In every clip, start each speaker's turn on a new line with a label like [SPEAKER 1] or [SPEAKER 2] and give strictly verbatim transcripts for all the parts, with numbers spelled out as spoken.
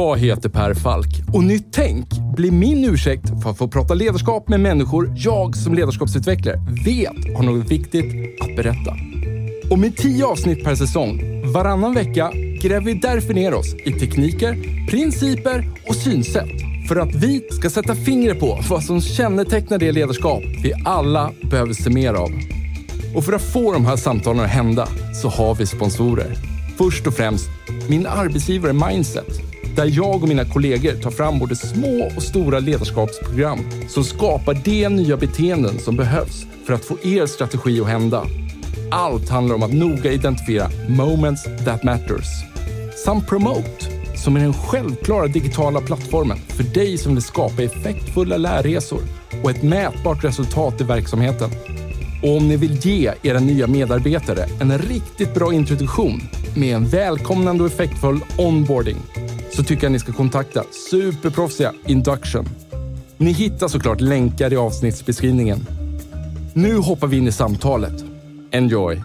[SPEAKER 1] Jag heter Per Falk och Nytt Tänk blir min ursäkt för att få prata ledarskap med människor jag som ledarskapsutvecklare vet har något viktigt att berätta. Och med tio avsnitt per säsong, varannan vecka, gräver vi därför ner oss i tekniker, principer och synsätt för att vi ska sätta fingret på vad som kännetecknar det ledarskap vi alla behöver se mer av. Och för att få de här samtalen att hända så har vi sponsorer. Först och främst min arbetsgivare Mindset, där jag och mina kollegor tar fram både små och stora ledarskapsprogram som skapar de nya beteenden som behövs för att få er strategi att hända. Allt handlar om att noga identifiera moments that matters. Samt Promote, som är den självklara digitala plattformen för dig som vill skapa effektfulla lärresor och ett mätbart resultat i verksamheten. Och om ni vill ge era nya medarbetare en riktigt bra introduktion med en välkomnande och effektfull onboarding så tycker jag ni ska kontakta superproffsiga Induction. Ni hittar såklart länkar i avsnittsbeskrivningen. Nu hoppar vi in i samtalet. Enjoy!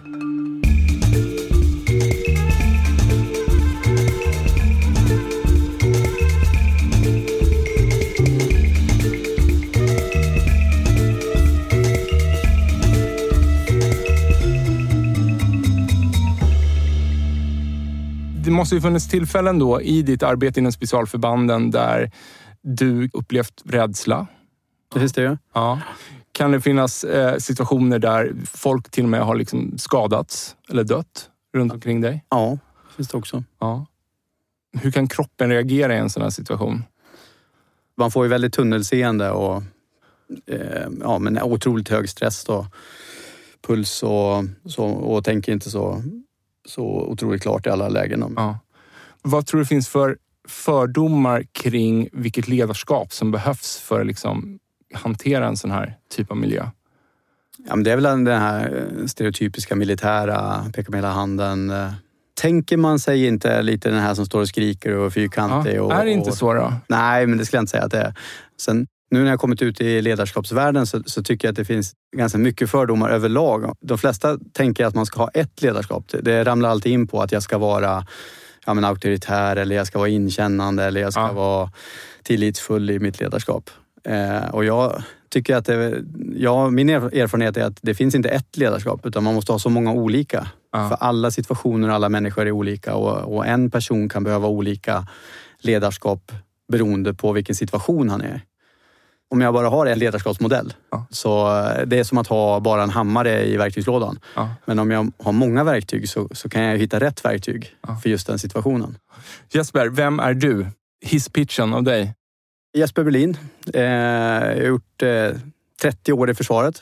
[SPEAKER 1] Det måste ju funnits tillfällen då i ditt arbete inom specialförbanden där du upplevt rädsla.
[SPEAKER 2] Precis det, ja.
[SPEAKER 1] Ja. Kan det finnas eh, situationer där folk till och med har liksom skadats eller dött runt omkring dig?
[SPEAKER 2] Ja, det finns det också.
[SPEAKER 1] Ja. Hur kan kroppen reagera i en sån här situation?
[SPEAKER 2] Man får ju väldigt tunnelseende och eh, ja, men otroligt hög stress då. Puls och, så, och tänker inte så... så otroligt klart i alla lägen.
[SPEAKER 1] Ja. Vad tror du finns för fördomar kring vilket ledarskap som behövs för att liksom hantera en sån här typ av miljö?
[SPEAKER 2] Ja, men det är väl den här stereotypiska militära, peka med hela handen. Tänker man sig inte lite den här som står och skriker och fyrkantig?
[SPEAKER 1] Ja,
[SPEAKER 2] och,
[SPEAKER 1] är det inte
[SPEAKER 2] och,
[SPEAKER 1] så då?
[SPEAKER 2] Nej, men det skulle jag inte säga att det är. Sen, nu när jag kommit ut i ledarskapsvärlden så, så tycker jag att det finns ganska mycket fördomar överlag. De flesta tänker att man ska ha ett ledarskap. Det ramlar alltid in på att jag ska vara ja, men auktoritär eller jag ska vara inkännande eller jag ska ja. vara tillitsfull i mitt ledarskap. Eh, och jag tycker att det, ja, min erfarenhet är att det finns inte ett ledarskap utan man måste ha så många olika. Ja. För alla situationer och alla människor är olika och, och en person kan behöva olika ledarskap beroende på vilken situation han är. Om jag bara har en ledarskapsmodell ja. så det är som att ha bara en hammare i verktygslådan. Ja. Men om jag har många verktyg så, så kan jag hitta rätt verktyg ja. för just den situationen.
[SPEAKER 1] Jesper, vem är du? Hisspitchen av dig?
[SPEAKER 2] Jesper Berlin. Eh, jag har gjort eh, trettio år i försvaret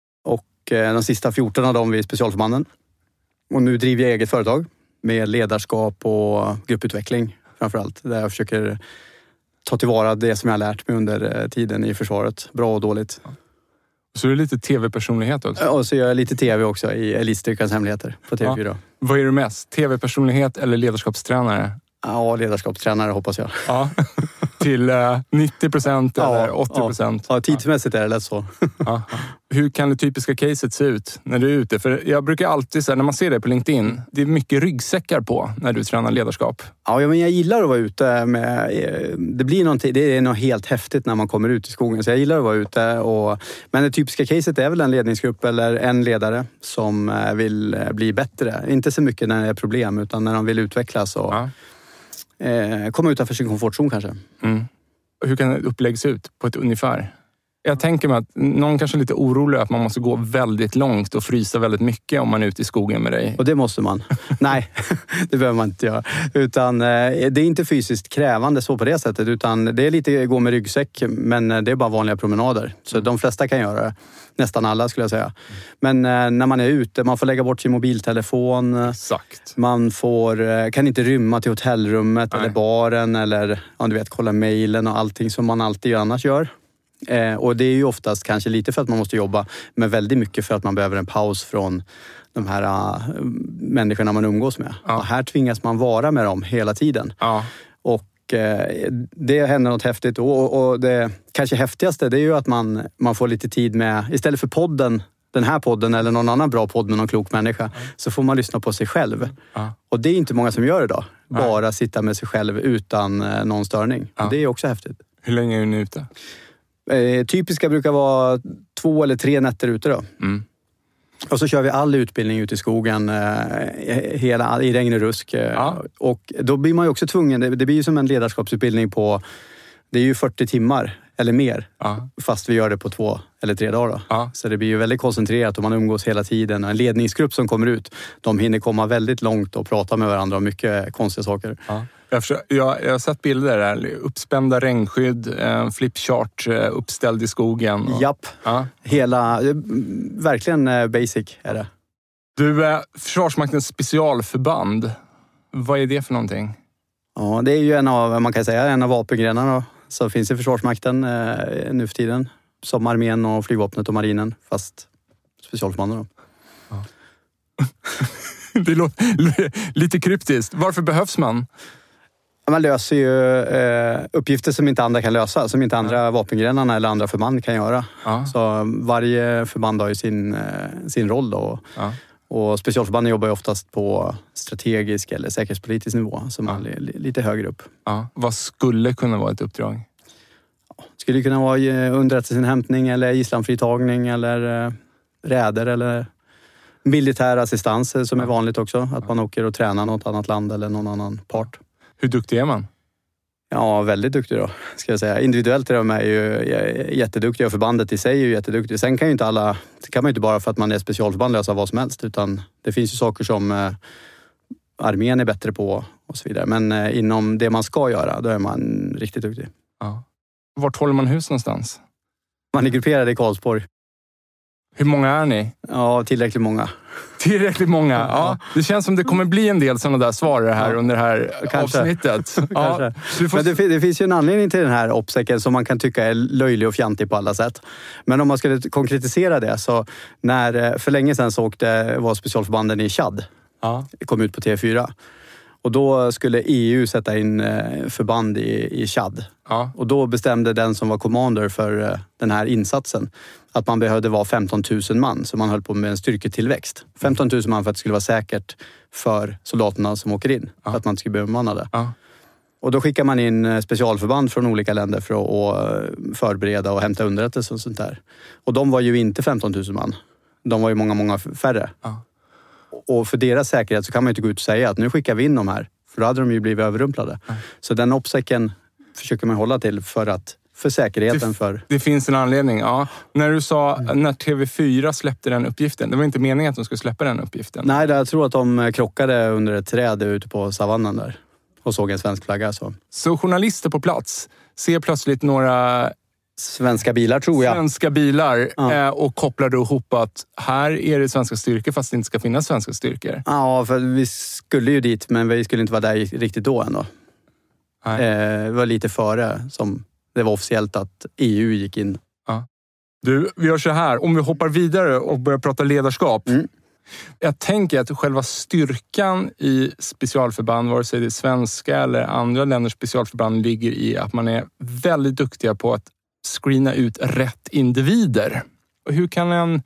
[SPEAKER 2] och eh, de sista fjorton av dem vid specialförbanden. Och nu driver jag eget företag med ledarskap och grupputveckling framförallt. Där jag försöker ta tillvara det som jag har lärt mig under tiden i försvaret. Bra och dåligt.
[SPEAKER 1] Så är det lite tv-personlighet också?
[SPEAKER 2] Och så gör jag lite tv också i Elitstyrkans hemligheter på T V fyra. Ja.
[SPEAKER 1] Vad är du mest? tv-personlighet eller ledarskapstränare?
[SPEAKER 2] Ja, ledarskapstränare hoppas jag.
[SPEAKER 1] Ja. Till uh, nittio procent eller ja, åttio procent?
[SPEAKER 2] Ja, ja tidsmässigt är det lätt så.
[SPEAKER 1] Ja. Hur kan det typiska caset se ut när du är ute? För jag brukar alltid säga, när man ser det på LinkedIn, det är mycket ryggsäckar på när du tränar ledarskap.
[SPEAKER 2] Ja, men jag gillar att vara ute med, det blir någonting, det är något helt häftigt när man kommer ut i skogen. Så jag gillar att vara ute och, men det typiska caset är väl en ledningsgrupp eller en ledare som vill bli bättre. Inte så mycket när det är problem utan när de vill utvecklas och ja. eh, komma utanför sin komfortzon kanske.
[SPEAKER 1] Mm. Hur kan ett upplägg se ut på ett ungefär? Jag tänker mig att någon kanske är lite orolig att man måste gå väldigt långt och frysa väldigt mycket om man är ute i skogen med dig.
[SPEAKER 2] Och det måste man. Nej, det behöver man inte göra. Utan det är inte fysiskt krävande så på det sättet. Utan det är lite gå med ryggsäck, men det är bara vanliga promenader. Så de flesta kan göra det. Nästan alla skulle jag säga. Men när man är ute, man får lägga bort sin mobiltelefon.
[SPEAKER 1] Exakt.
[SPEAKER 2] Man får, kan inte rymma till hotellrummet Nej. eller baren eller om du vet, kolla mejlen och allting som man alltid annars gör. Eh, och det är ju oftast kanske lite för att man måste jobba, men väldigt mycket för att man behöver en paus från de här uh, människorna man umgås med. Ja. Och här tvingas man vara med dem hela tiden. Ja. Och eh, det händer något häftigt. Och, och det kanske häftigaste det är ju att man, man får lite tid med, istället för podden den här podden eller någon annan bra podd med någon klok människa, mm. så får man lyssna på sig själv. Mm. Och det är inte många som gör idag. Bara mm. sitta med sig själv utan eh, någon störning. Mm. Och det är också häftigt.
[SPEAKER 1] Hur länge är ni ute?
[SPEAKER 2] Eh, typiska brukar vara två eller tre nätter ute då. Mm. Och så kör vi all utbildning ute i skogen, eh, hela, i regn och rusk. Eh, ja. Och då blir man ju också tvungen, det, det blir ju som en ledarskapsutbildning på, det är ju fyrtio timmar eller mer. Ja. Fast vi gör det på två eller tre dagar då. Ja. Så det blir ju väldigt koncentrerat och man umgås hela tiden. Och en ledningsgrupp som kommer ut, de hinner komma väldigt långt och prata med varandra om mycket konstiga saker. Ja. Jag,
[SPEAKER 1] försöker, jag, jag har sett bilder där, uppspända regnskydd, eh, flipchart eh, uppställd i skogen. Och,
[SPEAKER 2] Japp, ja. Hela, verkligen eh, basic är det.
[SPEAKER 1] Du, eh, Försvarsmaktens specialförband, vad är det för någonting?
[SPEAKER 2] Ja, det är ju en av, man kan säga, en av vapengrenarna då. Så finns det Försvarsmakten eh, nu för tiden. Som armén och flygvapnet och marinen. Fast specialförbanden då. Ja.
[SPEAKER 1] Det låter lite kryptiskt. Varför behövs man?
[SPEAKER 2] Man löser ju eh, uppgifter som inte andra kan lösa. Som inte andra ja. vapengrenarna eller andra förband kan göra. Ja. Så varje förband har ju sin, eh, sin roll då. Ja. Och specialförbanden jobbar ju oftast på strategisk eller säkerhetspolitisk nivå. Som ja. är lite högre upp.
[SPEAKER 1] Ja. Vad skulle kunna vara ett uppdrag?
[SPEAKER 2] Skulle det kunna vara underrättelseinhämtning eller gisslanfritagning eller eh, räder eller militär assistans som är vanligt också. Att man åker och tränar något annat land eller någon annan part.
[SPEAKER 1] Hur duktig är man?
[SPEAKER 2] Ja, väldigt duktig då, ska jag säga. Individuellt är de är ju jätteduktiga och förbandet i sig är ju jätteduktigt. Sen kan ju inte alla, det kan man ju inte bara för att man är specialförband lösa vad som helst, utan det finns ju saker som eh, armén är bättre på och så vidare. Men eh, inom det man ska göra, då är man riktigt duktig.
[SPEAKER 1] Ja. Vart håller man hus någonstans?
[SPEAKER 2] Man är grupperad i Karlsborg.
[SPEAKER 1] Hur många är ni?
[SPEAKER 2] Ja, tillräckligt många.
[SPEAKER 1] Tillräckligt många, ja. Det känns som det kommer bli en del sådana där svar här ja. under det här Kanske. avsnittet.
[SPEAKER 2] Ja. Får... Men det, det finns ju en anledning till den här uppsäcken som man kan tycka är löjlig och fjantig på alla sätt. Men om man skulle konkretisera det, så när för länge sedan så åkte, var specialförbanden i Tchad. Ja. Kom ut på T fyra. Och då skulle E U sätta in förband i, i Tchad. Ja. Och då bestämde den som var commander för den här insatsen att man behövde vara femton tusen man. Så man höll på med en styrketillväxt. femton tusen man för att det skulle vara säkert för soldaterna som åker in. Ja. För att man skulle bemanna det. Ja. Och då skickar man in specialförband från olika länder för att förbereda och hämta underrättelse och sånt där. Och de var ju inte femton tusen man. De var ju många, många färre. Ja. Och för deras säkerhet så kan man ju inte gå ut och säga att nu skickar vi in de här. För då hade de ju blivit överrumplade. Mm. Så den uppsäcken försöker man hålla till för att för säkerheten.
[SPEAKER 1] Det,
[SPEAKER 2] för...
[SPEAKER 1] det finns en anledning, ja. När du sa, mm. när T V fyra släppte den uppgiften, det var inte meningen att de skulle släppa den uppgiften.
[SPEAKER 2] Nej, jag tror att de krockade under ett träd ute på savannen där. Och såg en svensk flagga. Så,
[SPEAKER 1] så journalister på plats ser plötsligt några...
[SPEAKER 2] Svenska bilar tror jag.
[SPEAKER 1] Svenska bilar ja. Och kopplade ihop att här är det svenska styrkor fast det inte ska finnas svenska styrkor.
[SPEAKER 2] Ja, för vi skulle ju dit men vi skulle inte vara där riktigt då ändå. Nej. Det var lite före som det var officiellt att E U gick in.
[SPEAKER 1] Ja. Du, vi gör så här. Om vi hoppar vidare och börjar prata ledarskap. Mm. Jag tänker att själva styrkan i specialförband, vare sig det är svenska eller andra länders specialförband, ligger i att man är väldigt duktiga på att screena ut rätt individer. Och hur kan en...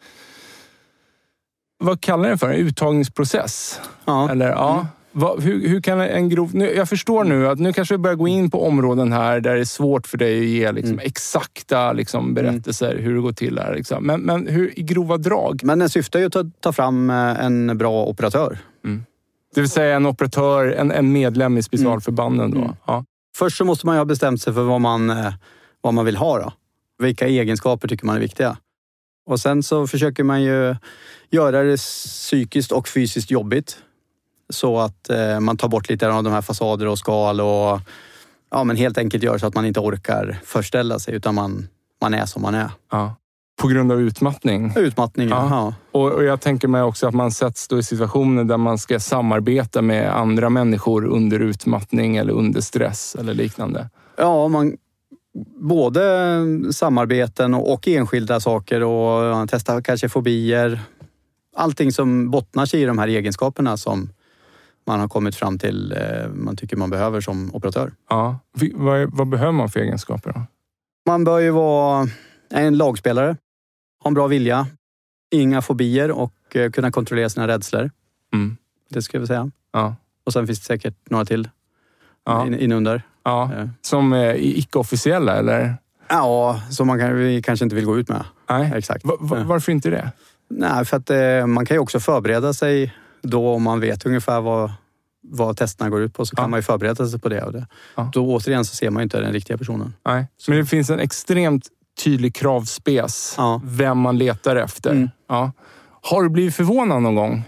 [SPEAKER 1] Vad kallar det för? En uttagningsprocess? Ja. Eller, ja. Mm. Vad, hur, hur kan en grov... Nu, jag förstår nu att nu kanske vi börjar gå in på områden här där det är svårt för dig att ge liksom, mm. exakta liksom, berättelser mm. hur det går till här. Liksom. Men, men hur, i grova drag?
[SPEAKER 2] Men den syftar ju att ta, ta fram en bra operatör. Mm.
[SPEAKER 1] Det vill säga en operatör, en, en medlem i specialförbanden då.
[SPEAKER 2] Mm.
[SPEAKER 1] Ja.
[SPEAKER 2] Först så måste man ju ha bestämt sig för vad man... vad man vill ha då. Vilka egenskaper tycker man är viktiga. Och sen så försöker man ju göra det psykiskt och fysiskt jobbigt. Så att eh, man tar bort lite av de här fasader och skal och ja, men helt enkelt gör så att man inte orkar förställa sig utan man, man är som man är.
[SPEAKER 1] Ja. På grund av utmattning?
[SPEAKER 2] Utmattning, ja. ja.
[SPEAKER 1] Och, och jag tänker mig också att man sätts då i situationer där man ska samarbeta med andra människor under utmattning eller under stress eller liknande.
[SPEAKER 2] Ja, man... Både samarbeten och, och enskilda saker och ja, testa kanske fobier. Allting som bottnar sig i de här egenskaperna som man har kommit fram till eh, man tycker man behöver som operatör.
[SPEAKER 1] Ja. Vad, vad behöver man för egenskaper då?
[SPEAKER 2] Man bör ju vara en lagspelare, ha en bra vilja, inga fobier och uh, kunna kontrollera sina rädslor.
[SPEAKER 1] Mm.
[SPEAKER 2] Det ska vi säga.
[SPEAKER 1] Ja.
[SPEAKER 2] Och sen finns det säkert några till
[SPEAKER 1] ja.
[SPEAKER 2] in, inunder.
[SPEAKER 1] Ja. Uh. Som är icke-officiella, eller?
[SPEAKER 2] Ja, som man kan, vi kanske inte vill gå ut med.
[SPEAKER 1] Nej.
[SPEAKER 2] Exakt.
[SPEAKER 1] Va- va- varför inte det?
[SPEAKER 2] Nej, för att uh, man kan ju också förbereda sig då om man vet ungefär vad, vad testerna går ut på, så kan ja. man ju förbereda sig på det. Och det. Ja. Då återigen så ser man ju inte den riktiga personen.
[SPEAKER 1] Nej, men det finns en extremt tydlig kravspec. Ja. Vem man letar efter. Mm. Ja. Har du blivit förvånad någon gång?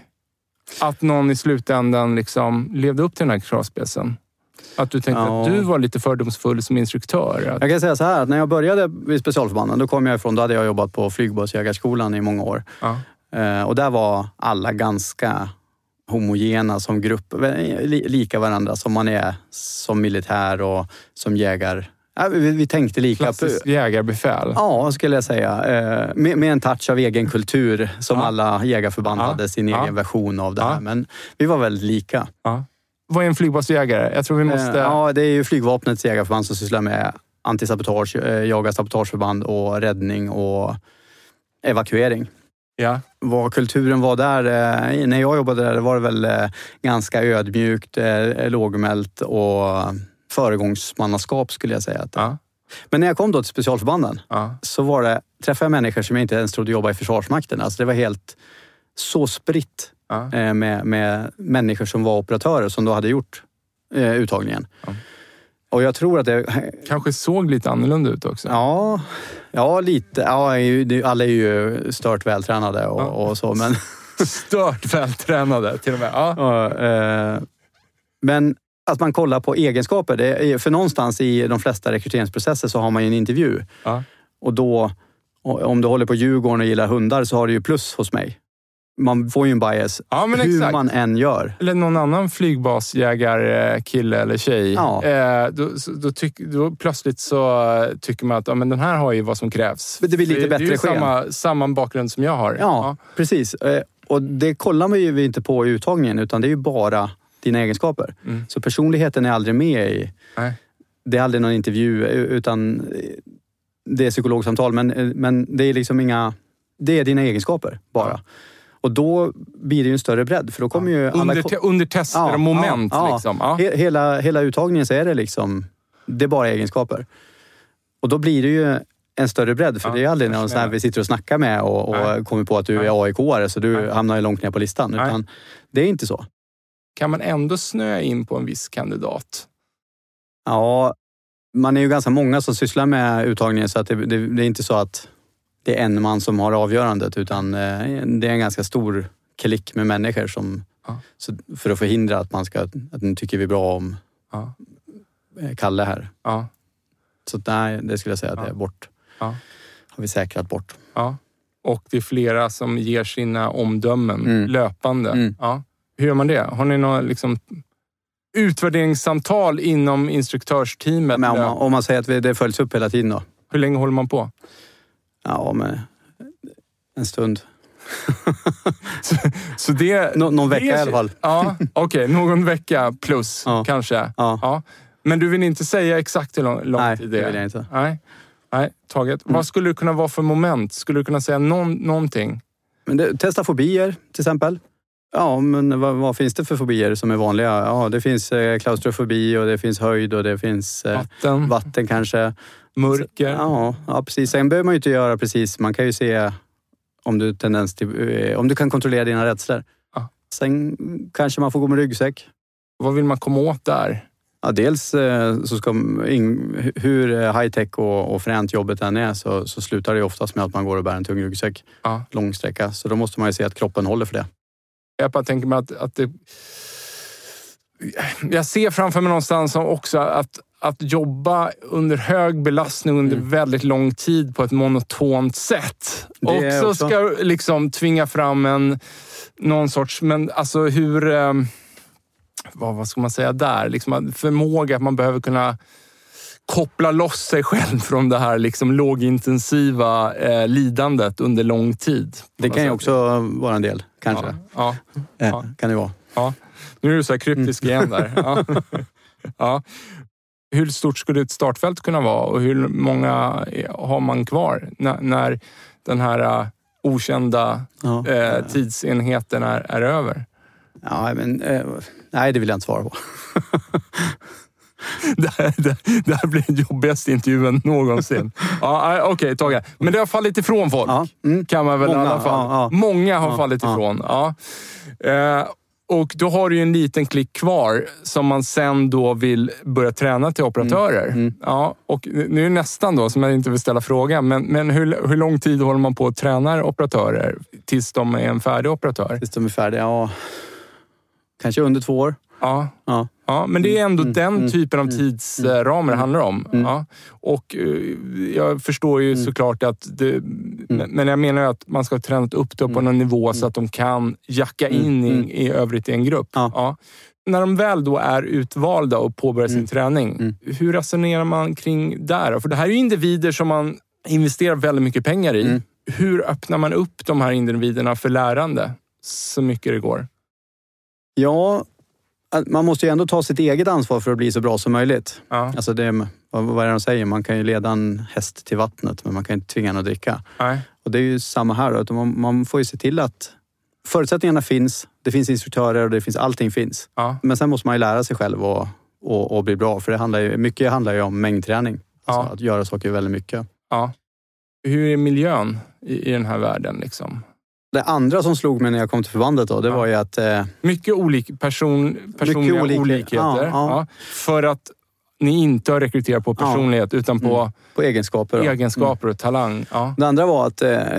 [SPEAKER 1] Att någon i slutändan liksom levde upp till den här kravspecen? Att du tänkte ja. att du var lite fördomsfull som instruktör? Att...
[SPEAKER 2] Jag kan säga så här, att när jag började i specialförbanden, då kom jag ifrån, då hade jag jobbat på flygbåtsjägarskolan i många år. Ja. Eh, och där var alla ganska homogena som grupp, lika varandra som man är som militär och som jägare. Ja, vi, vi tänkte lika.
[SPEAKER 1] Klassiskt jägarbefäl.
[SPEAKER 2] Ja, skulle jag säga. Eh, med, med en touch av egen kultur som ja. alla jägarförband ja. hade sin ja. egen version av det här. Ja. Men vi var väldigt lika.
[SPEAKER 1] Ja. Vad är en flygbåtsjägare? Jag tror vi måste... Eh,
[SPEAKER 2] ja, det är ju flygvapnets jägarförband som sysslar med antisabotage, eh, jaga sabotageförband och räddning och evakuering.
[SPEAKER 1] Ja.
[SPEAKER 2] Vad kulturen var där, eh, när jag jobbade där var det väl eh, ganska ödmjukt, eh, lågmält och föregångsmannaskap skulle jag säga. Att, ja. Men när jag kom då till specialförbanden ja. så var det, träffade jag människor som jag inte ens trodde jobba i Försvarsmakten. Alltså det var helt så spritt ja. eh, med, med människor som var operatörer som då hade gjort eh, uttagningen. Ja. Och jag tror att det...
[SPEAKER 1] Kanske såg lite annorlunda ut också.
[SPEAKER 2] Ja, ja lite. Ja, alla är ju stört vältränade och, ja. och så, men...
[SPEAKER 1] Stört vältränade till och med. Ja.
[SPEAKER 2] Ja, eh, men att man kollar på egenskaper, det är, för någonstans i de flesta rekryteringsprocesser så har man ju en intervju. Ja. Och då, om du håller på Djurgården och gillar hundar så har du ju plus hos mig. Man får ju en bias ja, men hur exakt. man än gör.
[SPEAKER 1] Eller någon annan flygbasjägare, kille eller tjej. Ja. Eh, då, då, tyck, då plötsligt så tycker man att ja, men den här har ju vad som krävs.
[SPEAKER 2] Det blir lite
[SPEAKER 1] det,
[SPEAKER 2] bättre
[SPEAKER 1] det är ju
[SPEAKER 2] sken.
[SPEAKER 1] samma, samma bakgrund som jag har.
[SPEAKER 2] Ja,
[SPEAKER 1] ja.
[SPEAKER 2] precis. Eh, och det kollar man ju inte på i uttagningen utan det är ju bara dina egenskaper. Mm. Så personligheten är aldrig med i... Nej. Det är aldrig någon intervju utan det är psykologsamtal. Men, men det är liksom inga... Det är dina egenskaper bara. Ja. Och då blir det ju en större bredd. För då kommer ja. ju alla...
[SPEAKER 1] Under, te- under tester ja, och moment. Ja, liksom. ja.
[SPEAKER 2] Hela, hela uttagningen så är det liksom... Det är bara egenskaper. Och då blir det ju en större bredd. För ja, det är aldrig någon sån här vi sitter och snackar med och, och kommer på att du är A I K-are så du Nej. hamnar ju långt ner på listan. Nej. Utan det är inte så.
[SPEAKER 1] Kan man ändå snöa in på en viss kandidat?
[SPEAKER 2] Ja, man är ju ganska många som sysslar med uttagningen så att det, det, det är inte så att det är en man som har avgörandet utan det är en ganska stor klick med människor som ja. så för att förhindra att man ska, att nu tycker vi bra om ja. Kalle här. Ja. Så nej, det skulle jag säga att ja. det är bort. Ja. Har vi säkrat bort.
[SPEAKER 1] Ja. Och det är flera som ger sina omdömen mm. löpande. Mm. Ja. Hur gör man det? Har ni några liksom utvärderingssamtal inom instruktörsteamet?
[SPEAKER 2] Men om, man, om man säger att det följs upp hela tiden då.
[SPEAKER 1] Hur länge håller man på?
[SPEAKER 2] Ja, men en stund.
[SPEAKER 1] så, så det...
[SPEAKER 2] Nå, någon vecka det är, i alla fall.
[SPEAKER 1] Ja, okej. Okay, någon vecka plus ja. kanske. Ja. Ja. Men du vill inte säga exakt hur lång, lång
[SPEAKER 2] Nej,
[SPEAKER 1] tid det är?
[SPEAKER 2] Nej, det vill jag inte.
[SPEAKER 1] Nej, Nej taget. Mm. Vad skulle det kunna vara för moment? Skulle du kunna säga någon, någonting?
[SPEAKER 2] Men det, testa fobier till exempel. Ja, men vad, vad finns det för fobier som är vanliga? Ja, det finns eh, klaustrofobi och det finns höjd och det finns eh,
[SPEAKER 1] vatten.
[SPEAKER 2] vatten kanske.
[SPEAKER 1] Mörker.
[SPEAKER 2] Ja, ja, precis. Sen behöver man ju inte göra precis. Man kan ju se om du, tendens till, eh, om du kan kontrollera dina rädslor. Ja. Sen kanske man får gå med ryggsäck.
[SPEAKER 1] Vad vill man komma åt där?
[SPEAKER 2] Ja, dels eh, så ska in, hur high-tech och, och fränt jobbet än är så, så slutar det oftast med att man går och bär en tung ryggsäck. Ja. Långsträcka. Så då måste man ju se att kroppen håller för det.
[SPEAKER 1] Jag bara tänker mig att, att det... Jag ser framför mig någonstans också att, att jobba under hög belastning under mm. väldigt lång tid på ett monotont sätt. Och så ska liksom tvinga fram en någon sorts... Men alltså hur... Vad, vad ska man säga där? Liksom förmåga att man behöver kunna koppla loss sig själv från det här liksom lågintensiva eh, lidandet under lång tid.
[SPEAKER 2] Det kan ju också vara en del, kanske.
[SPEAKER 1] Ja, ja,
[SPEAKER 2] ja.
[SPEAKER 1] ja.
[SPEAKER 2] Kan det vara.
[SPEAKER 1] Ja. Nu är du så här kryptisk mm. igen där. Ja. Ja. Hur stort skulle ett startfält kunna vara och hur många har man kvar när, när den här okända
[SPEAKER 2] Ja.
[SPEAKER 1] eh, tidsenheten är, är över?
[SPEAKER 2] Ja, men eh, nej, det vill jag inte svara på.
[SPEAKER 1] det, här, det, det här blir den jobbigaste intervjun någonsin. Ja, okej, okay, Tage. Men det har fallit ifrån folk. Ja. Mm. Kan man väl
[SPEAKER 2] Många,
[SPEAKER 1] i alla fall.
[SPEAKER 2] Ja, ja.
[SPEAKER 1] Många har
[SPEAKER 2] ja,
[SPEAKER 1] fallit
[SPEAKER 2] ja.
[SPEAKER 1] ifrån. Ja. Eh, och då har du ju en liten klick kvar som man sen då vill börja träna till operatörer. Mm. Mm. Ja, och nu är det nästan då, som jag inte vill ställa frågan, men, men hur, hur lång tid håller man på att träna operatörer tills de är en färdig operatör?
[SPEAKER 2] Tills de är färdiga, ja. Kanske under två år.
[SPEAKER 1] Ja. Ja. Ja, men det är ändå mm, den mm, typen av tidsramar mm, det handlar om. Mm. Ja. Och uh, jag förstår ju mm. såklart att det, mm. men jag menar att man ska ha tränat upp det på mm. någon nivå mm. så att de kan jacka in mm. i, i övrigt i en grupp. Ja. Ja. När de väl då är utvalda och påbörjar sin mm. träning, mm. hur resonerar man kring där? För det här är ju individer som man investerar väldigt mycket pengar i. Mm. Hur öppnar man upp de här individerna för lärande så mycket det går?
[SPEAKER 2] Ja, man måste ju ändå ta sitt eget ansvar för att bli så bra som möjligt. Ja. Alltså det, vad är det de säger? Man kan ju leda en häst till vattnet, men man kan inte tvinga den att dricka. Nej. Och det är ju samma här då, att man, man får ju se till att förutsättningarna finns, det finns instruktörer och det finns, allting finns. Ja. Men sen måste man ju lära sig själv och, och, och bli bra, för det handlar ju, mycket handlar ju om mängdträning. Alltså ja. Att göra saker väldigt mycket. Ja. Hur är miljön i, i den här världen liksom? Det andra som slog mig när jag kom till förbandet då, det ja. var ju att... Eh,
[SPEAKER 1] mycket olik, person, personliga mycket olika, olikheter. Ja, ja. Ja, för att ni inte har rekryterat på personlighet ja. utan på,
[SPEAKER 2] mm. på egenskaper,
[SPEAKER 1] egenskaper och talang. Ja.
[SPEAKER 2] Det andra var att eh,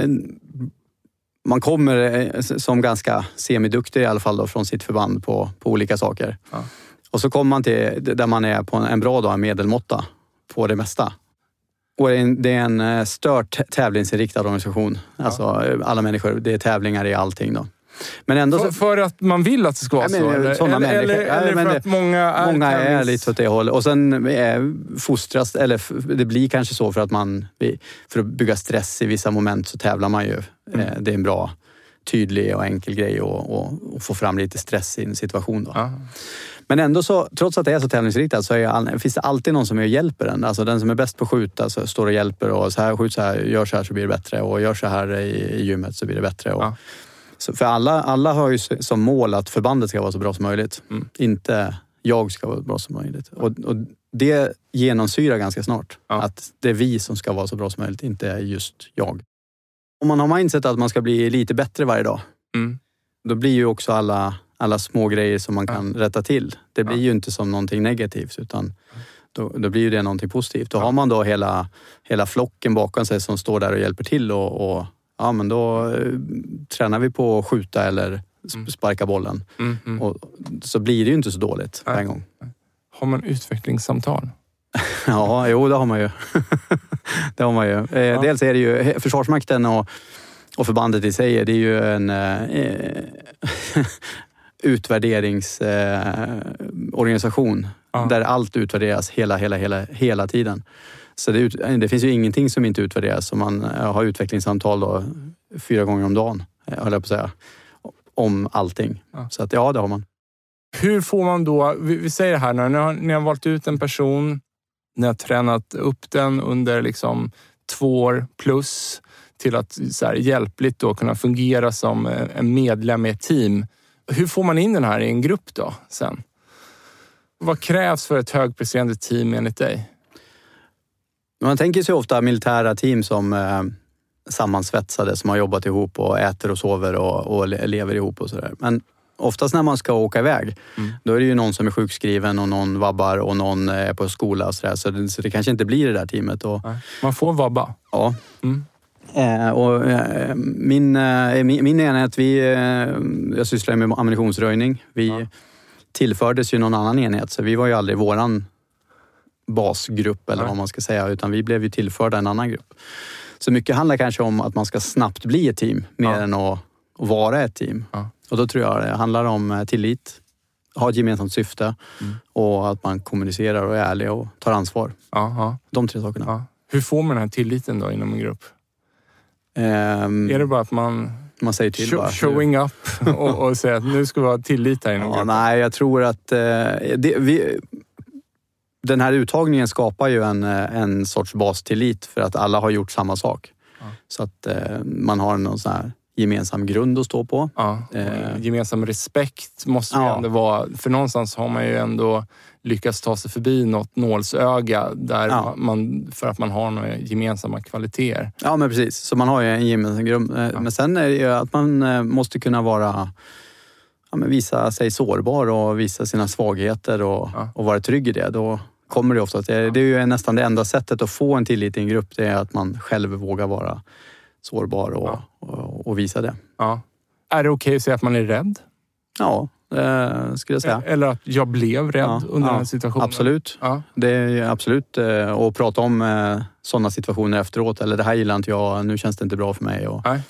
[SPEAKER 2] man kommer eh, som ganska semiduktig i alla fall då, från sitt förband på, på olika saker. Ja. Och så kommer man till där man är på en bra dag, en medelmåtta på det mesta. Och det är en stört tävlingsinriktad organisation. Ja. Alltså alla människor, det är tävlingar i allting då. Men ändå så,
[SPEAKER 1] för, för att man vill att det ska vara så?
[SPEAKER 2] Men,
[SPEAKER 1] eller
[SPEAKER 2] sådana
[SPEAKER 1] eller,
[SPEAKER 2] eller,
[SPEAKER 1] eller, eller för
[SPEAKER 2] det,
[SPEAKER 1] att många är
[SPEAKER 2] Många
[SPEAKER 1] tävlings...
[SPEAKER 2] är lite åt det hållet. Och sen är fostras, eller det blir kanske så för att man, för att bygga stress i vissa moment så tävlar man ju. Mm. Det är en bra, tydlig och enkel grej att få fram lite stress i en situation då. Ja. Men ändå så, trots att det är så tävlingsriktat så är all, finns det alltid någon som är och hjälper den. Alltså den som är bäst på att skjuta så står och hjälper och så här, skjut så här, gör så här så blir det bättre och gör så här i, i gymmet så blir det bättre. Och, ja. så för alla, alla har ju som mål att förbandet ska vara så bra som möjligt. Mm. Inte jag ska vara så bra som möjligt. Och, och det genomsyrar ganska snart. Ja. Att det är vi som ska vara så bra som möjligt, inte just jag. Om man har mindset att man ska bli lite bättre varje dag, mm. då blir ju också alla... alla små grejer som man kan ja. rätta till. Det blir ja. ju inte som någonting negativt utan då, då blir ju det någonting positivt. Då ja. har man då hela, hela flocken bakom sig som står där och hjälper till och, och ja men då eh, tränar vi på att skjuta eller sparka bollen. Mm, mm. Och så blir det ju inte så dåligt ja. på en gång.
[SPEAKER 1] Har man utvecklingssamtal?
[SPEAKER 2] Ja, jo det har man ju. det har man ju. Eh, ja. Dels är det ju Försvarsmakten och, och förbandet i sig, det är ju en... Eh, utvärderingsorganisation eh, ja. där allt utvärderas hela, hela, hela, hela tiden. Så det, det finns ju ingenting som inte utvärderas om man har utvecklingssamtal då, fyra gånger om dagen, höll jag på att säga, om allting. Ja. Så att ja, det har man.
[SPEAKER 1] Hur får man då, vi, vi säger det här, när ni har, ni har valt ut en person, ni har tränat upp den under liksom två år plus till att så här, hjälpligt då kunna fungera som en medlem i ett team. Hur får man in den här i en grupp då sen? Vad krävs för ett högpresterande team enligt dig?
[SPEAKER 2] Man tänker sig ofta militära team som eh, sammansvetsade som har jobbat ihop och äter och sover och, och lever ihop och sådär. Men oftast när man ska åka iväg, mm. då är det ju någon som är sjukskriven och någon vabbar och någon är på skola och sådär. Så det, så det kanske inte blir det där teamet. Och,
[SPEAKER 1] man får vabba?
[SPEAKER 2] Ja. Mm. Eh, och, eh, min, eh, min, min enhet, vi, eh, jag sysslar med ammunitionsröjning. Vi ja. tillfördes ju någon annan enhet, så vi var ju aldrig våran basgrupp eller ja. vad man ska säga, utan vi blev ju tillförda en annan grupp. Så mycket handlar kanske om att man ska snabbt bli ett team, mer ja. än att, att vara ett team. Ja. Och då tror jag det handlar om tillit, ha ett gemensamt syfte mm. och att man kommunicerar och är ärlig och tar ansvar.
[SPEAKER 1] Aha.
[SPEAKER 2] De tre sakerna.
[SPEAKER 1] Ja. Hur får man den här tilliten då inom en grupp? Um, är det bara att man,
[SPEAKER 2] man säger till
[SPEAKER 1] show,
[SPEAKER 2] bara.
[SPEAKER 1] showing up och, och säger att nu ska vi ha tillit här inom
[SPEAKER 2] ja,
[SPEAKER 1] gruppen?
[SPEAKER 2] Nej, jag tror att uh, det, vi, den här uttagningen skapar ju en, en sorts bastillit för att alla har gjort samma sak.
[SPEAKER 1] Ja.
[SPEAKER 2] Så att eh, man har någon sån här gemensam grund att stå på.
[SPEAKER 1] Ja.
[SPEAKER 2] Eh,
[SPEAKER 1] gemensam respekt måste ju
[SPEAKER 2] ja.
[SPEAKER 1] ändå vara, för någonstans har man ju ändå lyckats ta sig förbi något nålsöga där
[SPEAKER 2] Ja.
[SPEAKER 1] man, för att man har några gemensamma kvaliteter.
[SPEAKER 2] Ja, men precis. Så man har ju en gemensam grund. Eh,
[SPEAKER 1] Ja.
[SPEAKER 2] Men sen är det ju att man eh, måste kunna vara, ja, men visa sig sårbar och visa sina svagheter och,
[SPEAKER 1] Ja.
[SPEAKER 2] och vara trygg i det. Då kommer det ofta att det, det är ju nästan det enda sättet att få en tillit i en grupp, det är att man själv vågar vara sårbar och,
[SPEAKER 1] Ja.
[SPEAKER 2] och, och visa det.
[SPEAKER 1] Ja. Är det okej att säga att man är rädd?
[SPEAKER 2] Ja, det skulle jag säga.
[SPEAKER 1] Eller att jag blev rädd
[SPEAKER 2] Ja,
[SPEAKER 1] under
[SPEAKER 2] ja,
[SPEAKER 1] den här situationen?
[SPEAKER 2] Absolut.
[SPEAKER 1] Ja.
[SPEAKER 2] Det är ju absolut eh, att prata om eh, sådana situationer efteråt. Eller det här gillar inte jag, nu känns det inte bra för mig. Och
[SPEAKER 1] Nej.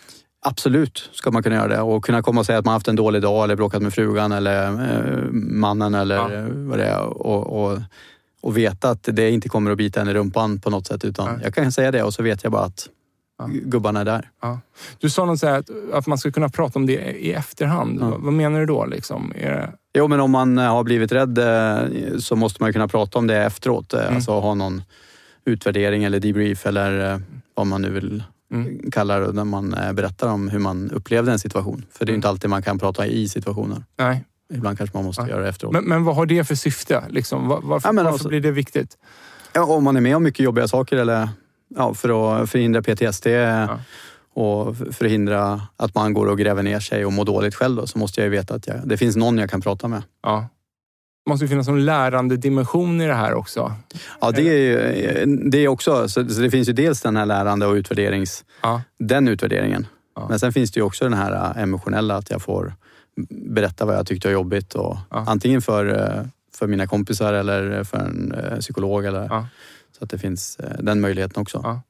[SPEAKER 2] absolut ska man kunna göra det. Och kunna komma och säga att man haft en dålig dag eller bråkat med frugan eller eh, mannen eller
[SPEAKER 1] Ja.
[SPEAKER 2] eh, vad det är. Och, och, och veta att det inte kommer att bita en i rumpan på något sätt. Utan
[SPEAKER 1] Nej.
[SPEAKER 2] jag kan säga det och så vet jag bara att
[SPEAKER 1] Ja.
[SPEAKER 2] gubbarna är där.
[SPEAKER 1] Ja. Du sa något så här att, att man ska kunna prata om det i efterhand.
[SPEAKER 2] Ja.
[SPEAKER 1] Vad, vad menar du då? Liksom? Är det...
[SPEAKER 2] Jo, men om man har blivit rädd eh, så måste man kunna prata om det efteråt. Eh,
[SPEAKER 1] Mm.
[SPEAKER 2] Alltså ha någon utvärdering eller debrief eller eh, vad man nu vill
[SPEAKER 1] Mm.
[SPEAKER 2] kalla det när man eh, berättar om hur man upplevde en situation. För det är
[SPEAKER 1] Mm.
[SPEAKER 2] inte alltid man kan prata i situationer.
[SPEAKER 1] Nej.
[SPEAKER 2] Ibland kanske man måste
[SPEAKER 1] Ja.
[SPEAKER 2] göra det efteråt.
[SPEAKER 1] Men, men vad har det för syfte? Liksom? Var, varför
[SPEAKER 2] Ja, men
[SPEAKER 1] varför
[SPEAKER 2] alltså-
[SPEAKER 1] blir det viktigt?
[SPEAKER 2] Ja, om man är med om mycket jobbiga saker eller ja, för att förhindra P T S D
[SPEAKER 1] Ja.
[SPEAKER 2] och förhindra att man går och gräver ner sig och mår dåligt själv då, så måste jag ju veta att jag, det finns någon jag kan prata med.
[SPEAKER 1] Ja. Det måste ju finnas en lärande dimension i det här också.
[SPEAKER 2] Ja, det är ju det är också, så det finns ju dels den här lärande och utvärderings,
[SPEAKER 1] Ja.
[SPEAKER 2] den utvärderingen.
[SPEAKER 1] Ja.
[SPEAKER 2] Men sen finns det ju också den här emotionella, att jag får berätta vad jag tyckte var jobbigt och
[SPEAKER 1] Ja.
[SPEAKER 2] antingen för, för mina kompisar eller för en eh, psykolog eller
[SPEAKER 1] Ja.
[SPEAKER 2] så att det finns eh, den möjligheten också.
[SPEAKER 1] Ja.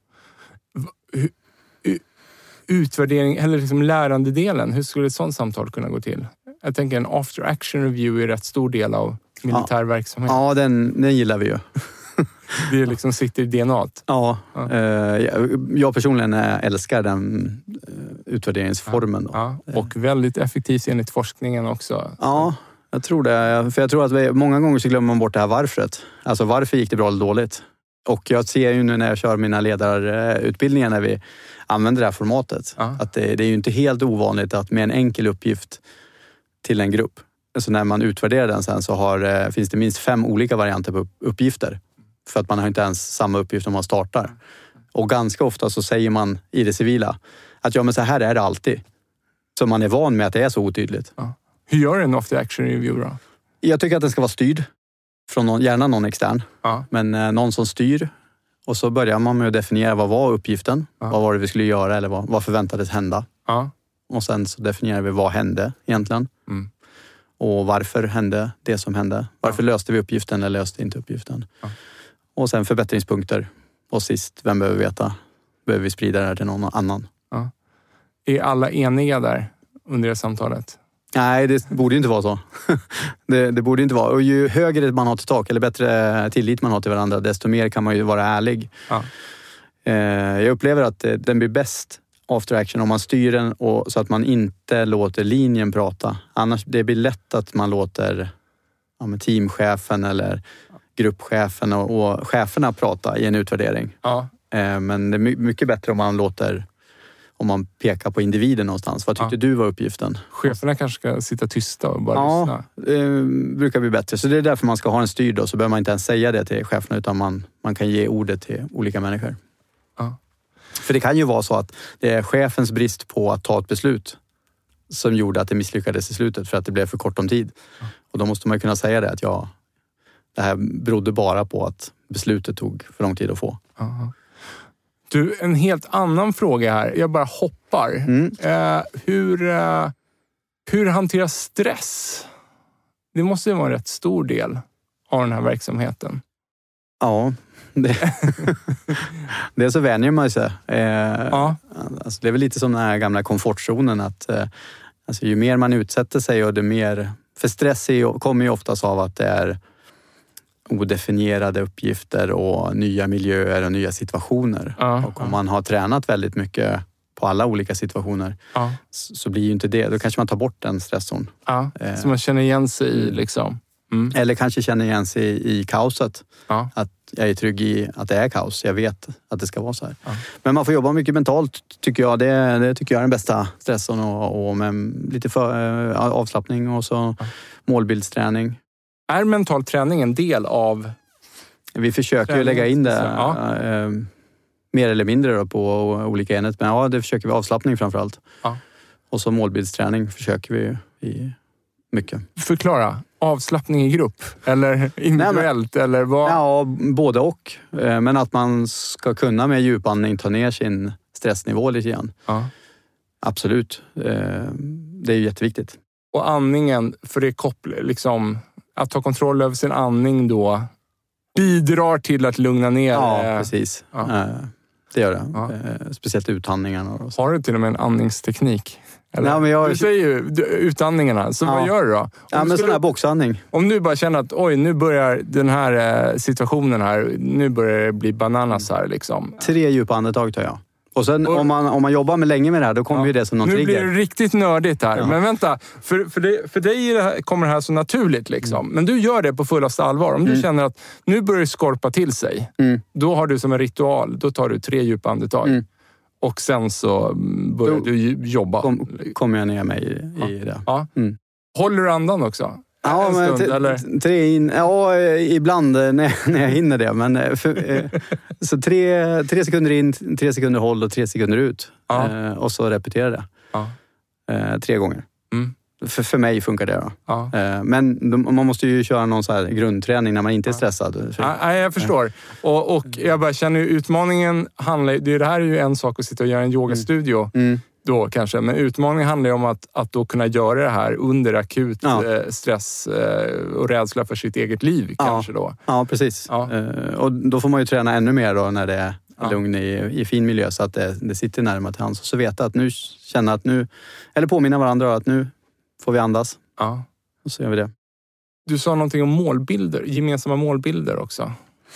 [SPEAKER 1] Hur- u- Utvärdering, eller liksom lärandedelen, hur skulle ett sådant samtal kunna gå till? Jag tänker en after action review är rätt stor del av militär verksamhet.
[SPEAKER 2] Ja, den, den gillar vi ju.
[SPEAKER 1] Det liksom sitter i D N A-t.
[SPEAKER 2] Ja,
[SPEAKER 1] Ja.
[SPEAKER 2] eh, jag- jag personligen eh, älskar den eh, utvärderingsformen. Då.
[SPEAKER 1] Ja. Och väldigt effektivt enligt forskningen också.
[SPEAKER 2] Ja, jag tror det. För jag tror att vi, många gånger så glömmer man bort det här varföret. Alltså varför gick det bra eller dåligt? Och jag ser ju nu när jag kör mina ledarutbildningar när vi använder det här formatet.
[SPEAKER 1] Ja.
[SPEAKER 2] Att det, det är ju inte helt ovanligt att med en enkel uppgift till en grupp. Så när man utvärderar den sen så har, eh, finns det minst fem olika varianter på upp- uppgifter. För att man har inte ens samma uppgift om man startar. Och ganska ofta så säger man i det civila att ja, men så här är det alltid. Så man är van med att det är så otydligt.
[SPEAKER 1] Ja. Hur gör en after action review då?
[SPEAKER 2] Jag tycker att den ska vara styrd. Från någon, gärna någon extern.
[SPEAKER 1] Ja.
[SPEAKER 2] Men eh, någon som styr. Och så börjar man med att definiera vad var uppgiften.
[SPEAKER 1] Ja.
[SPEAKER 2] Vad var det vi skulle göra eller vad, vad förväntades hända.
[SPEAKER 1] Ja.
[SPEAKER 2] Och sen så definierar vi vad hände egentligen.
[SPEAKER 1] Mm.
[SPEAKER 2] Och varför hände det som hände. Varför
[SPEAKER 1] Ja.
[SPEAKER 2] löste vi uppgiften eller löste inte uppgiften.
[SPEAKER 1] Ja.
[SPEAKER 2] Och sen förbättringspunkter. Och sist, vem behöver veta? Behöver vi sprida det här till någon annan?
[SPEAKER 1] Ja. Är alla eniga där under det samtalet?
[SPEAKER 2] Nej, det borde ju inte vara så. det, det borde inte vara. Och ju högre man har till tak eller bättre tillit man har till varandra, desto mer kan man ju vara ärlig.
[SPEAKER 1] Ja.
[SPEAKER 2] Eh, jag upplever att eh, den blir bäst after action om man styr den och, så att man inte låter linjen prata. Annars det blir lätt att man låter ja, men teamchefen eller gruppchefen och, och cheferna prata i en utvärdering.
[SPEAKER 1] Ja.
[SPEAKER 2] Eh, men det är my- mycket bättre om man låter om man pekar på individen någonstans. Vad tyckte
[SPEAKER 1] Ja.
[SPEAKER 2] du var uppgiften?
[SPEAKER 1] Cheferna kanske ska sitta tysta och bara
[SPEAKER 2] Ja,
[SPEAKER 1] lyssna.
[SPEAKER 2] det brukar bli bättre. Så det är därför man ska ha en styrd då. Så behöver man inte ens säga det till cheferna utan man, man kan ge ordet till olika människor.
[SPEAKER 1] Ja.
[SPEAKER 2] För det kan ju vara så att det är chefens brist på att ta ett beslut som gjorde att det misslyckades i slutet för att det blev för kort om tid.
[SPEAKER 1] Ja.
[SPEAKER 2] Och då måste man kunna säga det att ja, det här berodde bara på att beslutet tog för lång tid att få.
[SPEAKER 1] Aha. Du, en helt annan fråga här. Jag bara hoppar.
[SPEAKER 2] Mm.
[SPEAKER 1] Eh, hur, eh, hur hanteras stress? Det måste ju vara en rätt stor del av den här verksamheten.
[SPEAKER 2] Ja, det, det är så vänjer man sig. Eh,
[SPEAKER 1] Ja.
[SPEAKER 2] alltså det är väl lite som den här gamla komfortzonen att eh, alltså ju mer man utsätter sig och det mer... För stress är, ju- kommer ju oftast av att det är odefinierade uppgifter och nya miljöer och nya situationer.
[SPEAKER 1] Ja,
[SPEAKER 2] och om
[SPEAKER 1] ja.
[SPEAKER 2] man har tränat väldigt mycket på alla olika situationer
[SPEAKER 1] Ja.
[SPEAKER 2] så så blir ju inte det. Då kanske man tar bort den stressorn.
[SPEAKER 1] Ja.
[SPEAKER 2] Eh.
[SPEAKER 1] Så man känner igen sig i liksom.
[SPEAKER 2] Mm. Eller kanske känner igen sig i, i kaoset. Ja. Att jag är trygg i att det är kaos. Jag vet att det ska vara så här. Ja. Men man får jobba mycket mentalt, tycker jag. Det, det tycker jag är den bästa stressen. Och, och med lite för, äh, avslappning och så ja. målbildsträning.
[SPEAKER 1] Är mental träning en del av...
[SPEAKER 2] Vi försöker ju lägga in det ja. äh, mer eller mindre då, på olika enheter. Men ja, det försöker vi. Avslappning framförallt. Ja. Och så målbildsträning försöker vi i mycket.
[SPEAKER 1] Förklara. Avslappning i grupp? Eller individuellt? Nej, men, eller vad?
[SPEAKER 2] Ja, både och. Men att man ska kunna med djupandning ta ner sin stressnivå lite grann. Ja. Absolut. Det är ju jätteviktigt.
[SPEAKER 1] Och andningen, för det kopplar liksom... Att ta kontroll över sin andning då bidrar till att lugna ner.
[SPEAKER 2] Ja, precis. Ja. Det gör det. Ja. Speciellt utandningarna. Och så.
[SPEAKER 1] Har du till och med en andningsteknik? Eller?
[SPEAKER 2] Ja, men jag...
[SPEAKER 1] Du säger ju utandningarna, så ja. vad gör du då? Om
[SPEAKER 2] ja, men sån här boxandning.
[SPEAKER 1] Om du bara känner att oj, nu börjar den här situationen här, nu börjar det bli bananas här liksom.
[SPEAKER 2] Tre djupa andetag tar jag. Och sen och, om, man, om man jobbar med länge med det här, då kommer ja. ju det som någon
[SPEAKER 1] nu
[SPEAKER 2] trigger.
[SPEAKER 1] Nu blir det riktigt nördigt här. Ja. Men vänta, för, för, det, för dig det här, kommer det här så naturligt liksom. Mm. Men du gör det på fullaste allvar. Om mm. du känner att nu börjar det skorpa till sig, mm. då har du som en ritual, då tar du tre djupa andetag. Mm. Och sen så börjar då, du jobba.
[SPEAKER 2] Kommer kom jag ner mig i,
[SPEAKER 1] ja.
[SPEAKER 2] i det.
[SPEAKER 1] Ja. Mm. Håller du andan också?
[SPEAKER 2] Ja,
[SPEAKER 1] en
[SPEAKER 2] men
[SPEAKER 1] stund, eller?
[SPEAKER 2] Tre in, ja, ibland när, när jag hinner det. Men för, så tre, tre sekunder in, tre sekunder håll och tre sekunder ut. Ja. Eh, och så repetera det. Ja. Eh, tre gånger. Mm. För, för mig funkar det då. Ja. Eh, men man måste ju köra någon så här grundträning när man inte är stressad.
[SPEAKER 1] Ja, ja jag förstår. Och, och jag bara känner ju utmaningen handlar, det, det här är ju en sak att sitta och göra en yogastudio. Mm. Då kanske, men utmaningen handlar ju om att, att då kunna göra det här under akut ja. eh, stress eh, och rädsla för sitt eget liv
[SPEAKER 2] ja.
[SPEAKER 1] kanske då.
[SPEAKER 2] Ja, precis. Ja. Eh, och då får man ju träna ännu mer då när det är ja. lugn i, i fin miljö så att det, det sitter närmare till hands. Och så veta att nu, känna att nu, eller påminna varandra att nu får vi andas. Ja. Och så gör vi det.
[SPEAKER 1] Du sa någonting om målbilder, gemensamma målbilder också.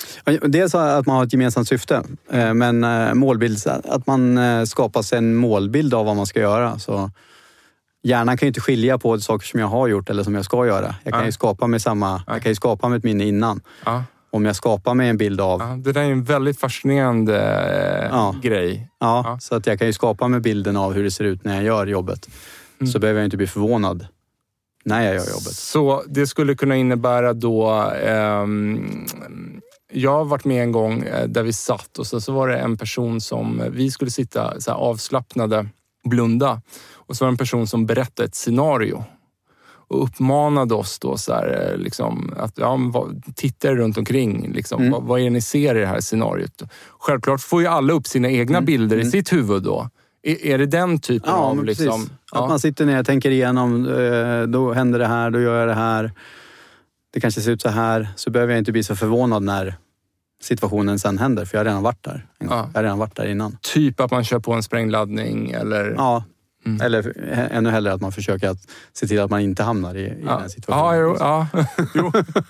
[SPEAKER 2] Dels att man har ett gemensamt syfte, men målbild, att man skapar sig en målbild av vad man ska göra. Så hjärnan kan ju inte skilja på saker som jag har gjort eller som jag ska göra. Jag kan ja. ju skapa mig samma, jag kan ju skapa mig ett minne innan. Ja. Om jag skapar mig en bild av...
[SPEAKER 1] Ja, det där är en väldigt fascinerande ja. grej.
[SPEAKER 2] Ja, ja, så att jag kan ju skapa mig bilden av hur det ser ut när jag gör jobbet. Mm. Så behöver jag inte bli förvånad när jag gör jobbet.
[SPEAKER 1] Så det skulle kunna innebära då... Ehm, jag har varit med en gång där vi satt och så, så var det en person som... Vi skulle sitta så här avslappnade, blunda. Och så var det en person som berättade ett scenario. Och uppmanade oss då så här, liksom, att ja, titta runt omkring. Liksom, mm. vad, vad är det ni ser i det här scenariot? Självklart får ju alla upp sina egna mm. bilder mm. i sitt huvud då. Är, är det den typen
[SPEAKER 2] ja,
[SPEAKER 1] av... Liksom,
[SPEAKER 2] att ja. man sitter ner och tänker igenom, då händer det här, då gör jag det här. Det kanske ser ut så här. Så behöver jag inte bli så förvånad när situationen sen händer. För jag har redan varit där. Ja. Jag har redan varit där innan.
[SPEAKER 1] Typ att man kör på en sprängladdning eller...
[SPEAKER 2] Ja. Mm. Eller ännu hellre att man försöker att se till att man inte hamnar i, i
[SPEAKER 1] ja.
[SPEAKER 2] den situationen.
[SPEAKER 1] Ja, jo, ja. jo.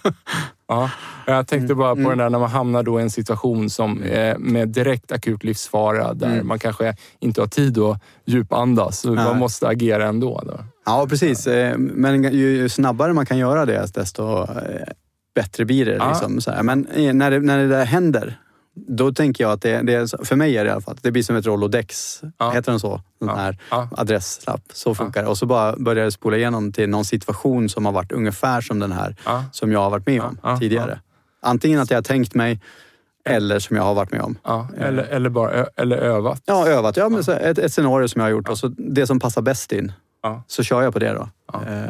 [SPEAKER 1] ja. Jag tänkte bara på mm. den där när man hamnar då i en situation som är med direkt akut livsfara där mm. man kanske inte har tid att djupandas så man måste agera ändå. Då.
[SPEAKER 2] Ja, precis. Men ju snabbare man kan göra det desto bättre blir det. Ja. Liksom. Så här. Men när det, när det där händer, då tänker jag att det, det är, för mig är det i alla fall, det blir som ett Rolodex. Ja. Heter den så? Den ja. här ja. adresslapp. Så funkar det. Ja. Och så bara börjar det spola igenom till någon situation som har varit ungefär som den här ja. som jag har varit med om ja. tidigare. Ja. Antingen att jag har tänkt mig eller som jag har varit med om. Ja.
[SPEAKER 1] Eller, eller bara ö, eller övat.
[SPEAKER 2] Ja, övat. Ja, men ja. Ett, ett scenario som jag har gjort. Ja. Och så det som passar bäst in. Ja. Så kör jag på det då. Ja. Eh,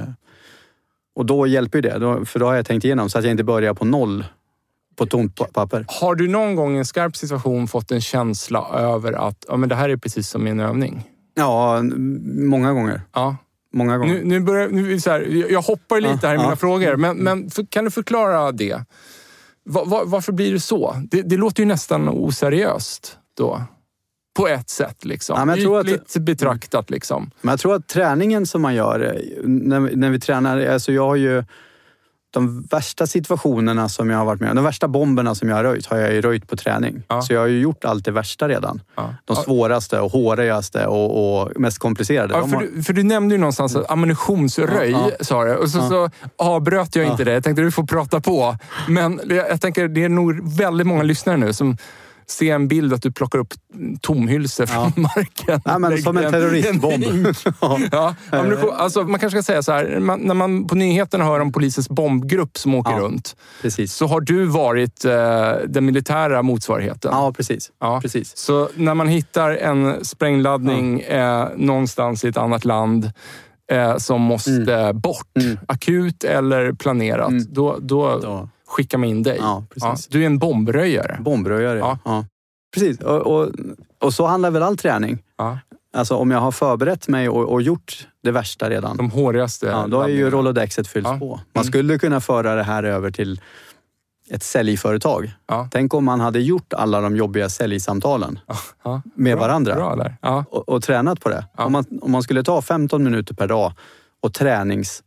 [SPEAKER 2] och då hjälper det. Då, för då har jag tänkt igenom så att jag inte börjar på noll. På tomt papper.
[SPEAKER 1] Har du någon gång i en skarp situation fått en känsla över att ja, men det här är precis som en övning?
[SPEAKER 2] Ja, många gånger.
[SPEAKER 1] Ja.
[SPEAKER 2] Många gånger.
[SPEAKER 1] Nu, nu börjar, nu, så här, jag hoppar lite ja, här i ja. mina frågor, men, men för, kan du förklara det? Var, var, varför blir det så? Det, det låter ju nästan oseriöst då. På ett sätt liksom. Ja, men jag tror Ytligt att, betraktat liksom.
[SPEAKER 2] Men jag tror att träningen som man gör, när, när vi tränar, alltså jag har ju de värsta situationerna som jag har varit med om, de värsta bomberna som jag har röjt, har jag ju röjt på träning. Ja. Så jag har ju gjort allt det värsta redan. Ja. De svåraste och hårigaste och, och mest komplicerade.
[SPEAKER 1] Ja, för,
[SPEAKER 2] har...
[SPEAKER 1] du, för du nämnde ju någonstans att ammunitionsröj, ja, ja. sa du. Och så, ja. så avbröt jag inte ja. det. Jag tänkte att du får prata på. Men jag, jag tänker, det är nog väldigt många lyssnare nu som se en bild att du plockar upp tomhylsor från ja. marken.
[SPEAKER 2] Ja, men som en terroristbomb.
[SPEAKER 1] ja. Ja, alltså, man kanske ska säga så här, man, när man på nyheterna hör om polisens bombgrupp som åker ja, runt,
[SPEAKER 2] precis.
[SPEAKER 1] så har du varit eh, den militära motsvarigheten.
[SPEAKER 2] Ja, precis.
[SPEAKER 1] Ja.
[SPEAKER 2] precis.
[SPEAKER 1] Så när man hittar en sprängladdning ja. eh, någonstans i ett annat land eh, som måste mm. bort, mm. akut eller planerat, mm. då... då, då. skicka med in dig.
[SPEAKER 2] Ja, precis.
[SPEAKER 1] Ja, du är en bombröjare.
[SPEAKER 2] Bombröjare, ja. ja. Precis. Och, och, och så handlar väl all träning. Ja. Alltså om jag har förberett mig och, och gjort det värsta redan.
[SPEAKER 1] De hårigaste.
[SPEAKER 2] Ja, då är ju Rolodexet fyllt ja. på. Man skulle kunna föra det här över till ett säljföretag. Ja. Tänk om man hade gjort alla de jobbiga säljsamtalen ja. med bra, varandra.
[SPEAKER 1] Bra, eller? Ja.
[SPEAKER 2] Och, och tränat på det. Ja. Om, man, om man skulle ta femton minuter per dag och tränings